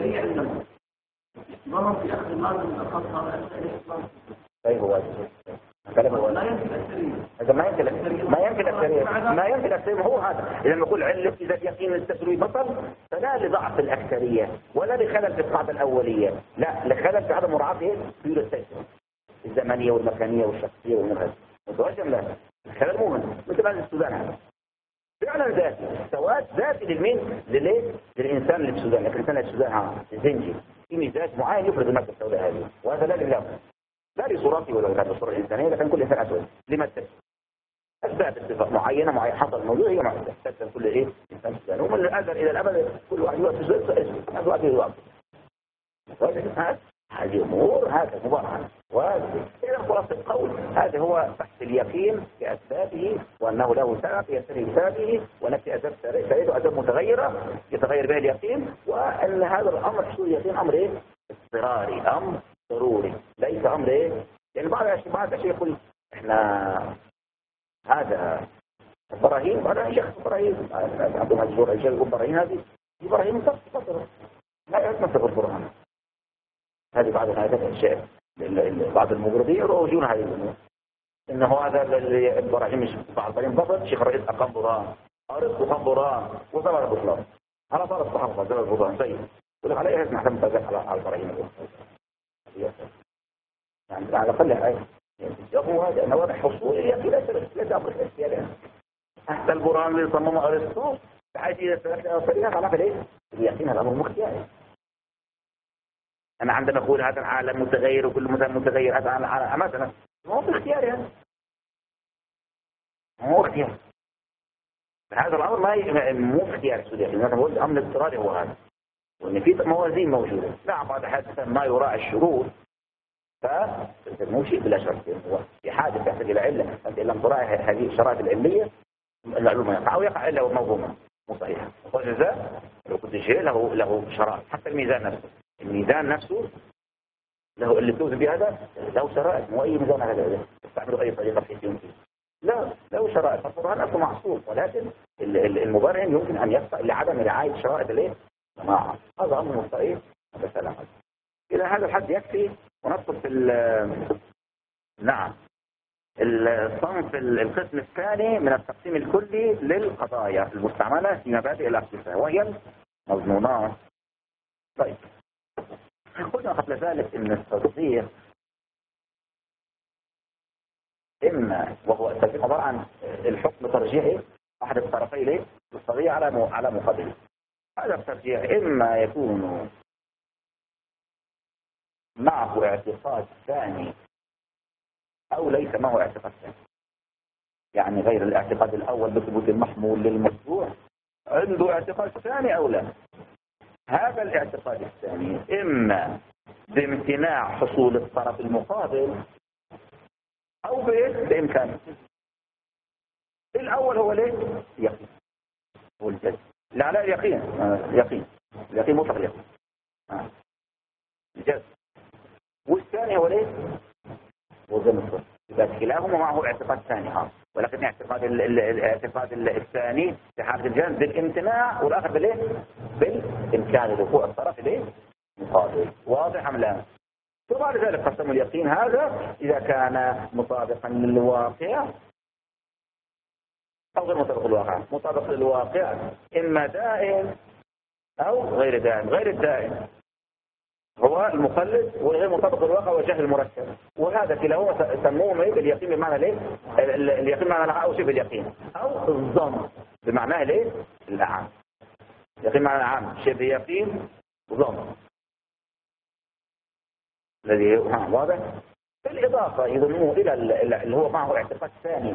ايوه لا يمكن هذا ما يمكن ما يمكن اكثريه ما يمكن اكثريه هو هذا اذا نقول علة اذا اليقين التسوي بطل فلا لضعف الاكثريه ولا لخلل في القاعده الاوليه لا لخلل في عدم مراعاه سيول التجربه الزمنيه والمكانيه والشخصيه والمنهج متوجه لا خلل مهم مثل هذا السودان هذا فعلا ذاتي سواد ذاتي للمين لليه للانسان اللي في السودان لكن الانسان اللي في السودان ها الزنجي في مزاج معين يفرض الماده السوداء هذه وهذا لا لله لا لصورتي ولا كانت الصورة الإنسانية لكن كل إنسان أسود لما التسوية أسباب اتفاق معينة معينة حصل موضوع هي معينة تسوي كل إيه إنسان سودان ومن الأزل إلى الأبد كل واحد يوقف في زوج هذا واحد يوقف هذه أمور هذا مبارك. وإذا خلاصة القول هذا هو بحث اليقين في أسبابه، وأنه له سبب يسري بسببه، ونفي أسباب سريده أسباب متغيرة يتغير بها اليقين، وأن هذا الأمر حصول اليقين أمر إيه؟ اضطراري، أمر ضروري، ليس أمر إيه؟ يعني بعض الأشياء بعض الأشياء يقول إحنا هذا إبراهيم، هذا شيخ إبراهيم عبد المجيد الشيخ يقول إبراهيم هذه إبراهيم تصدر لا يتمسك بالقرآن. هذه بعض هذه الأشياء بعض المغرضين يروجون هذه الأمور، إنه هذا اللي إبراهيم مش بعض إبراهيم ضبط شيخ رئيس أقام برهان أرد وقام برهان وزمر بطلان على طار الصحابة زمر برهان زي يقول عليه اسمع تم تزاك على إبراهيم يعني على الأقل هاي يقول هذا أنه واضح حصول اليقين ليس أمر اختياري. حتى البرهان اللي صممه أرسطو بحيث إذا سلكنا وصلنا على فليه اليقين هذا أمر مختياري. أنا عندما أقول هذا العالم متغير وكل مثال متغير هذا العالم مثلا ما هو باختياري هذا ما هو اختياري. هذا الأمر ما مو اختياري سوري، مثلا هو الأمر الاضطراري هو هذا، وإن في موازين موجودة. نعم بعد حادثة ما يراعي الشروط فمو شيء بلا شرط، هو في حادث يحتاج إلى علة، أنت لم تراعي هذه الشرائط العلمية المعلومة يقع أو يقع إلا موهومة مو صحيحة. والجزاء لو كنت شيء له له شرائط، حتى الميزان نفسه الميزان نفسه له اللي توزن بهذا له شرائط، مو أي ميزان هذا تستعملوا أي طريقة بحيث يمكن لا له شرائط. القرآن نفسه معصوم، ولكن المبرهن يمكن أن يخطأ لعدم رعاية شرائط الايه؟ جماعة. هذا أمر مستقيم هذا سلام. إذا هذا الحد يكفي وندخل في نعم الصنف القسم الثاني من التقسيم الكلي للقضايا المستعملة في مبادئ الاقتصاد وهي المضمونات. طيب قلنا قبل ذلك ان التصديق اما وهو التصديق عبارة عن الحكم ترجيحي احد الطرفين للقضية على على مقابله. هذا الترجيح اما يكون معه اعتقاد ثاني او ليس معه اعتقاد ثاني، يعني غير الاعتقاد الاول بثبوت المحمول للمتبوع عنده اعتقاد ثاني او لا. هذا الاعتقاد الثاني اما بامتناع حصول الطرف المقابل او بامكانه. الاول هو ليه؟ يقين، هو الجد. لا لا يقين آه يقين يقين مطلق يقين آه. الجد. والثاني هو ليه؟ وزن الصدق. إذا كلاهما معه اعتقاد ثاني ها، ولكن اعتقاد الاعتقاد الثاني في حالة الجانب بالامتناع والآخر بالايه؟ بالإمكان لدخول الطرف الايه؟ مقابل. واضح أم لا؟ وبعد ذلك قسم اليقين هذا إذا كان مطابقا للواقع أو غير مطابق للواقع. مطابق للواقع إما دائم أو غير دائم. غير الدائم هو المقلد، والغير مطابق للواقع وجهل المركب. وهذا كلاهما سموه باليقين بمعنى ليه؟ اليقين بمعنى او شبه اليقين او الظن بمعناه ليه؟ العام. يقين معنى عام، شبه يقين ظن الذي واضح. بالاضافه يضموه الى اللي هو معه اعتقاد ثاني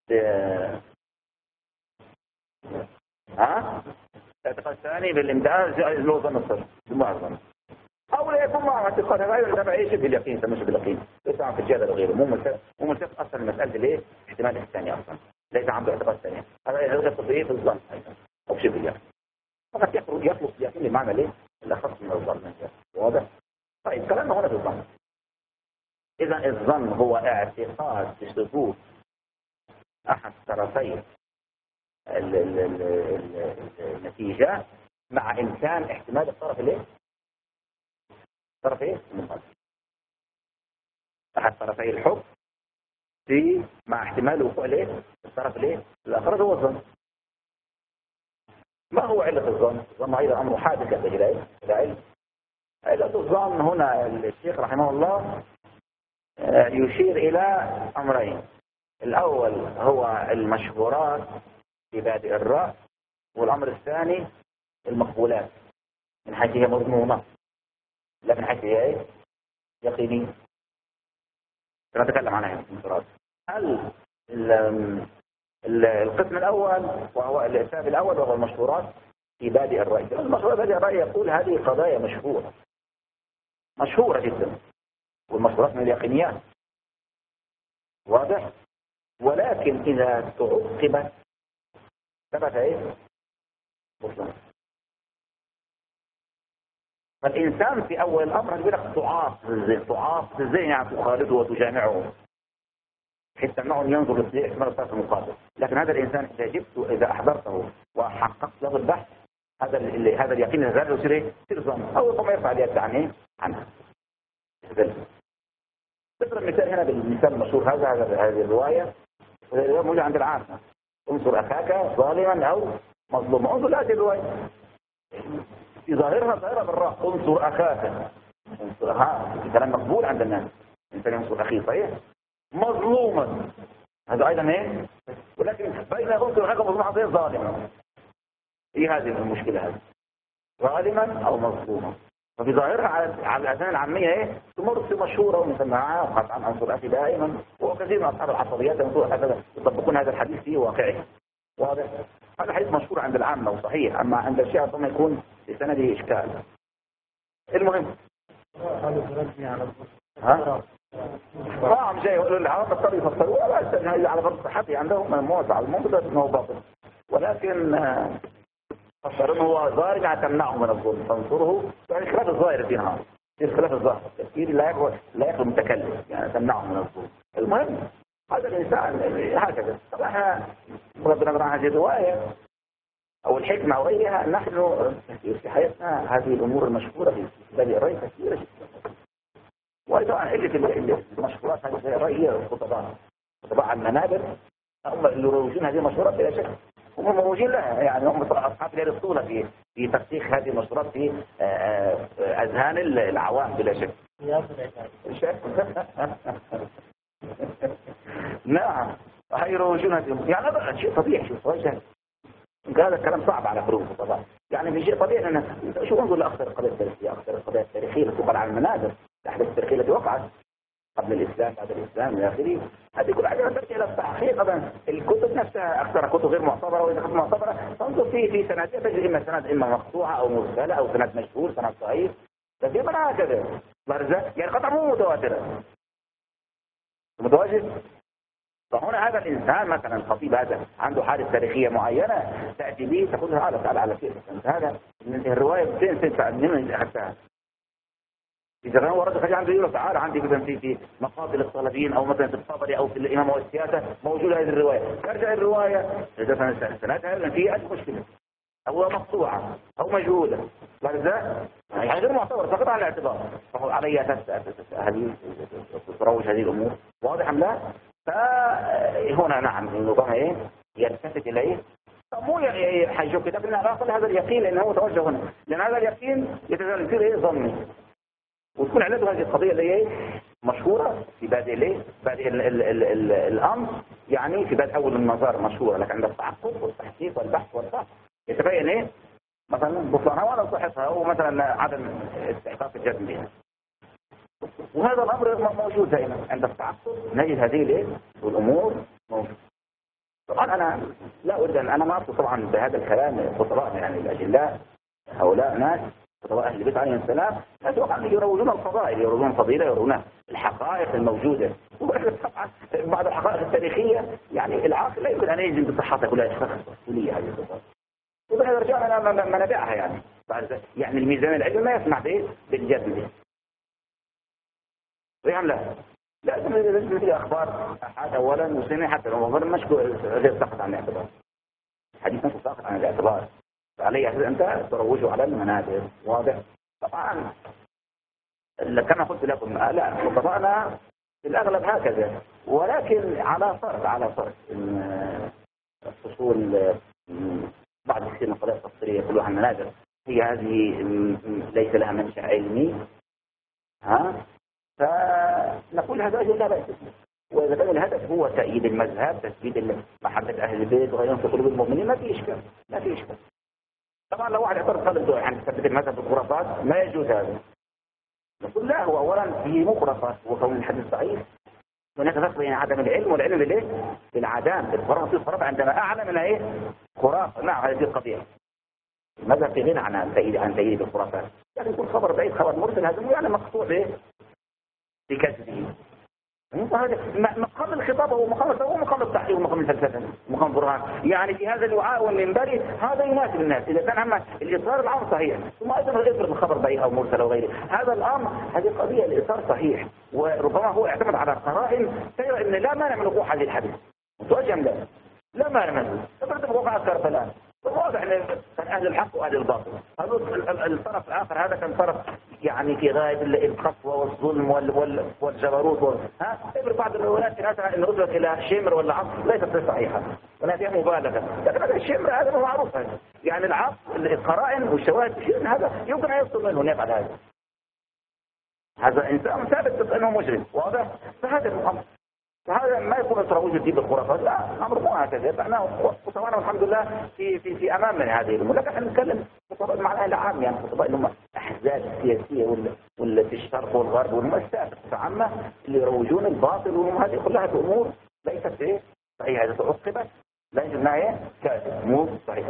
ها اعتقاد ثاني بالامتياز اللي هو ظن الصدق بالمعظم، او لا يكون معه اعتقاد غير تبع ايش باليقين تمشي باليقين ليس عم في الجهل وغيره. مو مو ملتف اصلا مساله الايه؟ احتمال الثاني اصلا ليس عنده اعتقاد ثاني. هذا يلغي تطبيق الظن ايضا او شبه اليقين فقط يخرج يخلص اليقين بمعنى ليه؟ الاخص من الظن. واضح؟ طيب كلامنا هنا في الظن. اذا الظن هو اعتقاد بثبوت احد طرفي النتيجه مع امكان احتمال الطرف الايه؟ طرف ايه؟ المقابل. احد طرفي الحكم في مع احتمال وقوع الايه؟ الطرف الايه؟ الاخر هو الظن. ما هو علة الظن؟ الظن ايضا امر حادث يحتاج الى الى علم. علة الظن هنا الشيخ رحمه الله يشير الى امرين. الاول هو المشهورات في بادئ الرأي، والامر الثاني المقبولات من حيث هي مضمونة لا من حيث هي ايه؟ يقينية. سنتكلم عنها في المفرد. هل القسم الاول وهو الاسباب الاول وهو المشهورات في بادئ الرأي. المشهورات بادئ الرأي يقول هذه قضايا مشهورة مشهورة جدا، والمشهورات من اليقينيات، واضح. ولكن إذا تعقبت ثبت إيه؟ بطلان. فالإنسان في أول الأمر يقول لك تعاص الذهن، تعاص الذهن يعني تخالطه وتجامعه حتى أنه ينظر لاسم الطرف المقابل. لكن هذا الإنسان إذا جبته، إذا أحضرته وحققت له البحث، هذا اللي هذا اليقين الغير يصير إيه؟ يصير ظن، أو طبعا يرفع اليد عن إيه؟ عنها. نضرب مثال هنا بالمثال المشهور هذا هذه الرواية موجودة عند العامة. انظر أخاك ظالما أو مظلوما. انظر هذه الرواية في ظاهرها ظاهرها بالراء، انظر أخاك، انظر أخاك، كلام مقبول عند الناس، الإنسان ينصر أخيه صحيح، مظلوما هذا أيضا إيه؟ ولكن بين انظر أخاك مظلوما غير ظالما. إيه هذه المشكلة هذه؟ ظالما أو مظلوما. ففي ظاهرها على على الأذهان العامية إيه؟ تمر في مشهورة ومسمعة وقطعا عنصر أخي دائما، وكثير من أصحاب العصبيات يطبقون هذا الحديث في واقعه. واضح؟ هذا حديث مشهور عند العامة وصحيح، أما عند الشيعة ربما يكون في سنده إشكال. المهم ها؟ نعم جاي يقولوا العوام الطري يفسروه على فرض صحتي عندهم موضع المنبضة أنه باطل، ولكن فسر انه هو ظاهر تمنعه من الظلم تنصره، يعني خلاف الظاهر فيها، في خلاف الظاهر التفكير لا يقبل لا يقبل المتكلم، يعني تمنعه من الظلم. المهم هذا الانسان هكذا. طبعا احنا بغض النظر عن هذه الروايه او الحكمه او غيرها، نحن في حياتنا هذه الامور المشهوره في باب الراي كثيره جدا. وطبعا قله المشهورات هذه الراي هي الخطباء، خطباء المنابر هم اللي يروجون هذه المشهورات بلا شك، هم موجودين لها، يعني هم أصحاب لها الأسطولة في في ترسيخ هذه المشروعات في أذهان العوام بلا شك. نعم هيروجون هذه، يعني هذا شيء طبيعي. شوف وجه هذا الكلام صعب على قلوب الخطباء، يعني في شيء طبيعي أن شو انظر لأخطر القضايا التاريخية، أخطر القضايا التاريخية التي تقال على المنابر، الأحداث التاريخية التي وقعت قبل الإسلام بعد الإسلام إلى آخره، هذه كل حاجة ترجع إلى التحقيق. طبعا الكتب نفسها أكثر كتب غير معتبرة، وإذا كانت معتبرة تنظر في في سندها تجد إما سند إما مقطوعة أو مرسلة أو سند مشهور سند ضعيف، تقريبا هكذا برزة، يعني قطعة مو متواترة متواجد. فهنا هذا الإنسان مثلا الخطيب هذا عنده حالة تاريخية معينة تأتي به تقول له تعالى على كيف هذا الرواية فين تنفع من أخذتها. إذا كان ورد خارج عنده يقول تعالى عندي مثلا في في مقاتل الصليبيين أو مثلا في الطبري أو في الإمامة والسياسة موجودة هذه الرواية، ترجع الرواية إذا كان سندها في أي مشكلة أو مقطوعة أو مجهولة برزة يعني غير معتبر فقط على الاعتبار، فهو علي أساس هذه تروج هذه الأمور. واضح أم لا؟ فهنا نعم النظام إيه يلتفت إليه، مو حيشوف كده بأن أقل هذا اليقين لأنه هو توجه هنا، لأن هذا اليقين يتزال يصير إيه ظني، وتكون علاته هذه القضية اللي هي مشهورة في بادئ الايه؟ بادئ ال ال ال ال الأمر، يعني في بادئ أول النظر مشهورة، لكن عند التحقق والتحقيق والبحث والبحث يتبين إيه؟ مثلا بطلانها ولا صحتها أو مثلا عدم استحقاق الجزم بها. وهذا الأمر موجود دائما عند التحقق، نجد هذه الايه؟ الأمور موجودة. طبعا أنا لا أريد أن أنا ما أقصد طبعا بهذا الكلام خطباء يعني الأجلاء هؤلاء ناس خطباء أهل البيت عليهم السلام، أتوقع أن يروجون الفضائل، يروجون الفضيلة، يروجون الحقائق الموجودة. طبعا بعض الحقائق التاريخية يعني العاقل لا يمكن أن يجزم بصحتها كلها أشخاص تفصيلية هذه الصفات. وبهذا رجعنا ما نبيعها يعني بعد يعني الميزان العلمي ما يسمح به بالجزم به. ويعمل لا لازم لازم في أخبار أحد أولا وثانيا حتى لو أخبار مشكو غير ساقط عن الاعتبار. حديث نفسه ساقط عن الاعتبار. عليه أساس أنت تروجه على المنابر. واضح؟ طبعا كما قلت لكم لا خطبائنا في الأغلب هكذا، ولكن على فرض على فرض فصول بعض كثير من القضايا التفصيلية يقولوها المنابر هي هذه ليس لها منشأ علمي، ها فنقول هذا لا بأس. وإذا كان الهدف هو تأييد المذهب، تثبيت محبة أهل البيت وغيرهم في قلوب المؤمنين، ما في إشكال ما في إشكال. طبعا لو واحد اعترض هذا الدعاء عن تثبيت المذهب بالخرافات ما يجوز هذا. نقول لا، هو أولا فيه مو خرافات، هو كون الحديث ضعيف. هناك فرق بين عدم العلم والعلم بالايه؟ بالعدام. الخرافة الخرافة عندما أعلم أنها إيه؟ خرافة. نعم هذه القضية. المذهب في غنى عن تأييد عن تأييد الخرافات. لكن يكون خبر بعيد خبر مرسل هذا يعني مقطوع به بكذبه. هذا مقام الخطاب هو مقام هو مقام التحقيق ومقام الفلسفه مقام البرهان. يعني في هذا الوعاء والمنبري هذا يناسب الناس اذا كان اما الاصرار العام صحيح ثم ايضا الاصرار الخبر بعيد او مرسل او غيره. هذا الامر هذه قضيه الاصرار صحيح وربما هو اعتمد على قرائن ترى ان لا مانع من وقوع هذه الحدث متوجه لا لا مانع منه. تبرد وقع كربلاء واضح ان كان اهل الحق واهل الباطل. هذا الطرف الاخر هذا كان طرف يعني في غايه القسوه والظلم والجبروت ها ابر بعض الروايات مثلا ان رجعت الى شمر ولا عصر ليست صحيحه ولا فيها مبالغه. لكن هذا الشمر هذا معروف هذا يعني العصر القرائن والشواهد هذا يمكن ان يصل منه يفعل هذا. هذا انسان ثابت انه مجرم واضح. فهذا الامر فهذا ما يكون ترويج الدين بالخرافات لا امر مو هكذا. فاحنا وصلنا الحمد لله في في في امان من هذه الامور. لكن احنا نتكلم خطباء معناها العام يعني خطباء اللي هم احزاب سياسيه ولا ولا في الشرق والغرب والمؤسسات العامه اللي يروجون الباطل وهم هذه كلها امور ليست ايه صحيحه. اذا تعقبت لا يوجد معها كاذب مو صحيح.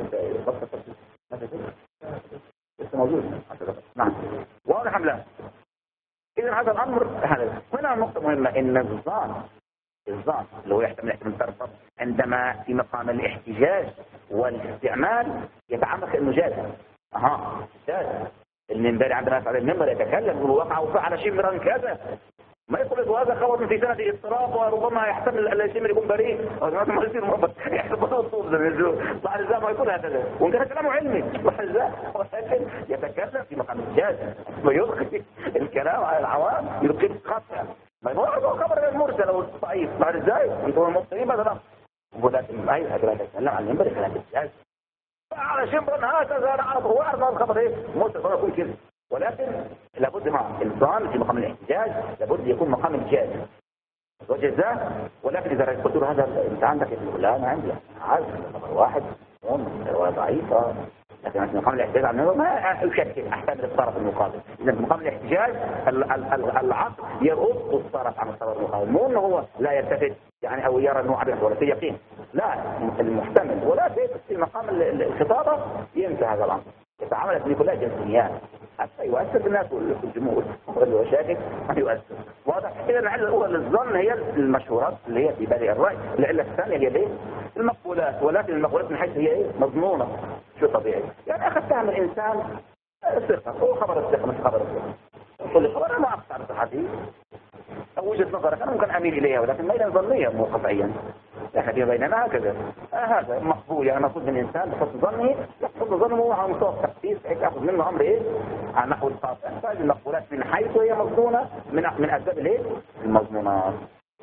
لسه موجود نعم واضح ام لا؟ اذا هذا الامر هذا هنا نقطه مهمه ان الظان الظان اللي هو يحتمل يحتمل الترفض عندما في مقام الاحتجاج والاستعمال يتعامل كانه جاز. اها جاز. المنبر عندما يفعل المنبر يتكلم يقول وقع وفعل شمرا كذا ما يقول هذا خبر في سنه اضطراب وربما يحتمل الشمر يكون بريء ما يصير مربط يحسب الصوت بعد ذلك ما يكون هكذا وان كان كلامه علمي ولكن يتكلم في مقام الجاز ويلقي الكلام على العوام يلقي القطع ما هو خبر غير مرسل او ضعيف بعد ازاي انتم المبطلين مثلا ولكن اي هكذا يتكلم عن المنبر كلام الجاز على شمرا هكذا انا اعرف هو اعرف الخبر ايه مرسل فانا اقول كده. ولكن لابد مع الانسان في مقام الاحتجاج لابد يكون مقام الجاز وجزاء. ولكن اذا قلت له هذا انت عندك لا انا عندي عارف خبر واحد روايه ضعيفه لكن في مقام الاحتجاج عنه ما اشكك احتمل الطرف المقابل. اذا في مقام الاحتجاج العقل يرد الطرف عن الطرف المقابل مو انه هو لا يلتفت يعني او يرى انه عبث ولا في يقين لا المحتمل. ولكن في مقام الخطابه ينتهي هذا الامر يتعامل في كلها جنسيات حتى يؤثر بالناس والجمهور واللي شاكك ما يؤثر واضح. اذا العله الاولى للظن هي المشهورات اللي هي في بادئ الراي. العله الثانيه هي ايه المقبولات. ولكن المقبولات من حيث هي ايه مضمونه شو طبيعي يعني اخذتها من الانسان ثقه هو خبر الثقه مش خبر الثقه كل خبر ما اقطع صحتي او وجهه نظرك انا ممكن اميل اليها ولكن ما هي ظنيه مو قطعيا. لكن بيننا هكذا آه هذا مقبول يعني المفروض من الانسان بحسن ظنه يحسن ظنه على مستوى التخصيص هيك اخذ منه امر ايه على نحو القاطع. فهذه المقبولات من حيث هي مضمونه من من اسباب الايه المضمونات.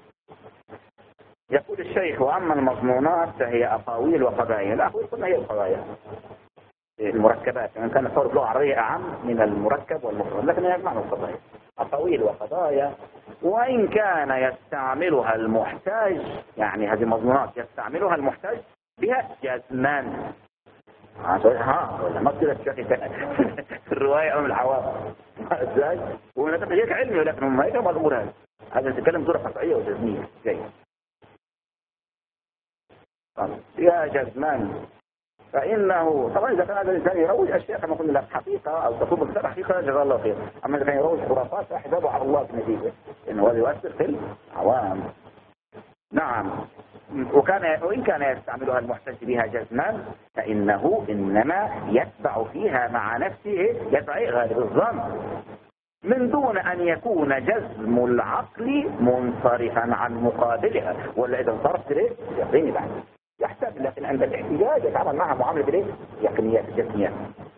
يقول الشيخ واما المضمونات فهي اقاويل وقضايا. الاقاويل قلنا هي القضايا المركبات يعني كان الصور باللغه العربيه اعم من المركب والمفرد لكن هي معنى القضايا اقاويل وقضايا. وإن كان يستعملها المحتاج يعني هذه المضمونات يستعملها المحتاج بها جزمان ها ولا ما تصير في الرواية أو الحوار ازاي ومن تقييد علمي ولكن هم ما يفهموا الأمور هذه. هذا نتكلم بصورة قطعية وجزمية جيد يا جزمان. فإنه طبعا إذا كان هذا الإنسان يروج أشياء كما قلنا لك حقيقة أو تكون بكثير حقيقة جزاه الله خير. أما إذا كان يروج خرافات فأحزابه على الله في النتيجة لأنه هذا يؤثر في العوام. نعم وكان وإن كان يستعملها المحتج بها جزما فإنه إنما يتبع فيها مع نفسه يتبع غالب الظن من دون أن يكون جزم العقل منصرفا عن مقابلها. ولا إذا انصرف إليه يقيني بعد يحتاج لكن عند الاحتجاج يتعامل معها معاملة الايه؟ يقينيات الجسميات.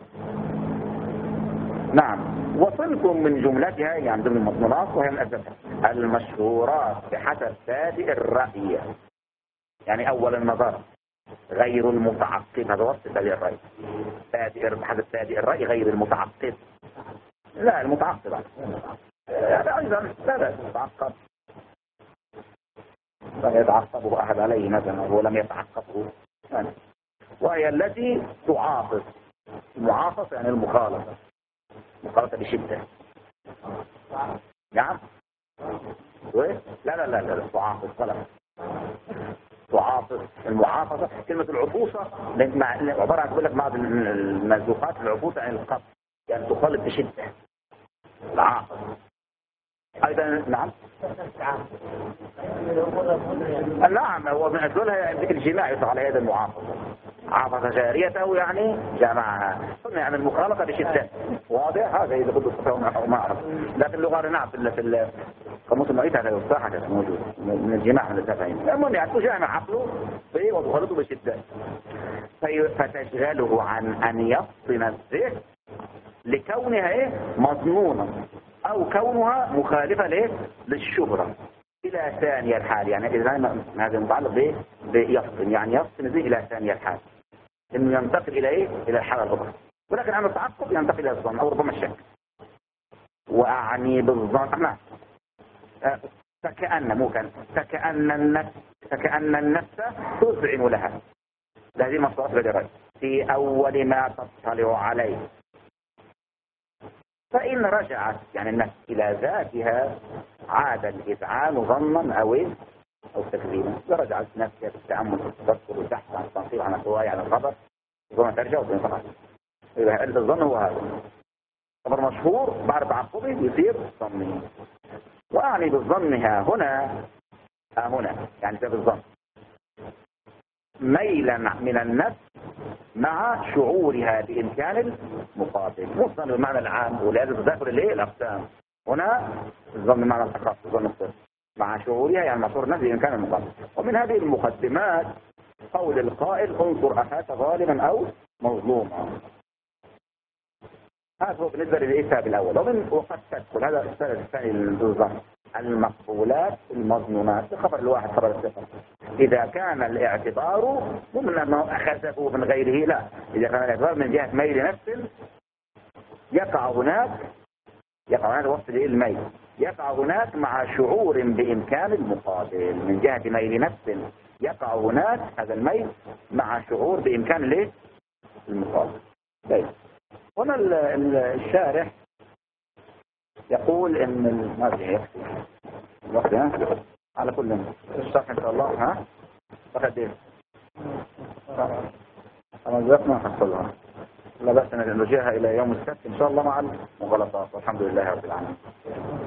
نعم وصنف من جملتها يعني ضمن المضمونات وهي من أسبابها المشهورات بحسب بادئ الرأي يعني أول النظر غير المتعقب. هذا وصف بادئ الرأي بادئ بحسب بادئ الرأي غير المتعقب لا المتعقب هذا أيضا لا لا المتعقب لم يتعقبه أحد عليه مثلا هو لم يتعقبه يعني. وهي التي تعاطف المعاطفة يعني المخالطة مخالطة بشدة نعم لا لا لا لا تعاطف غلط تعاطف المعاطفة كلمة العطوفة عبارة عن تقول لك بعض المزوقات العطوفة عن القبض يعني تخالط بشدة العاطفة. أيضا نعم نعم هو من أجلها الذكر الجماعي على يد المعاطفة، عاطفة جاريته يعني جمعها، يعني المخالطة بشدة. واضح هذا إذا كنت تفهم أو ما أعرف، لكن اللغة نعم في في القاموس المعيد هذا يصح هذا موجود من الجماع من التفاهم. المهم يعني تجامع عقله وتخالطه بشدة فتشغله عن أن يفطن الذهن لكونها إيه مظنونة أو كونها مخالفة ليه للشهرة إلى ثانية الحال. يعني إذا هذا متعلق به بيفطن، يعني يفطن به إلى ثانية الحال، إنه ينتقل إلى إيه إلى الحالة الأخرى. ولكن عن التعقب ينتقل إلى الظن أو ربما الشك. وأعني بالظن نعم فكأن مو كان فكأن النفس فكأن النفس تذعن لها هذه مصدرات بدرجة في أول ما تطلع عليه. فإن رجعت يعني النفس إلى ذاتها عاد الإذعان ظنا أو أو تكذيبا. رجعت نفسها بالتأمل والتفكر والبحث عن التنصير عن الرواية عن الخبر ثم ترجع وتنفعل. إذا الظن هو هذا خبر مشهور بعد تعقبه يصير ظني. وأعني بالظنها هنا آه هنا يعني ده بالظن ميلا من النفس مع شعورها بإمكان المقابل. الظن بالمعنى العام ولازم تدخل الايه الأقسام. هنا الظن بمعنى الأخص الظن الصدق مع شعورها يعني مع شعور النفس بإمكان المقابل. ومن هذه المقدمات قول القائل انصر أخاك ظالما أو مظلوما. هذا هو بالنسبة للإيثاب الأول. ومن وقد تدخل هذا السند الثاني للظن المقبولات المظنونات الخبر الواحد خبر الثقة إذا كان الاعتبار مو من أنه أخذه من غيره، لا، إذا كان الاعتبار من جهة ميل نفس يقع هناك يقع هناك وصف الميل يقع هناك مع شعور بإمكان المقابل. من جهة ميل نفس يقع هناك هذا الميل مع شعور بإمكان الايه المقابل. طيب هنا الشارح يقول ان ما في يكفي الوقت ها على كل الشرح ان شاء الله ها فقد ايه انا ذات ما حصلها لا بأس ان نرجعها الى يوم السبت ان شاء الله مع المغالطات والحمد لله رب العالمين.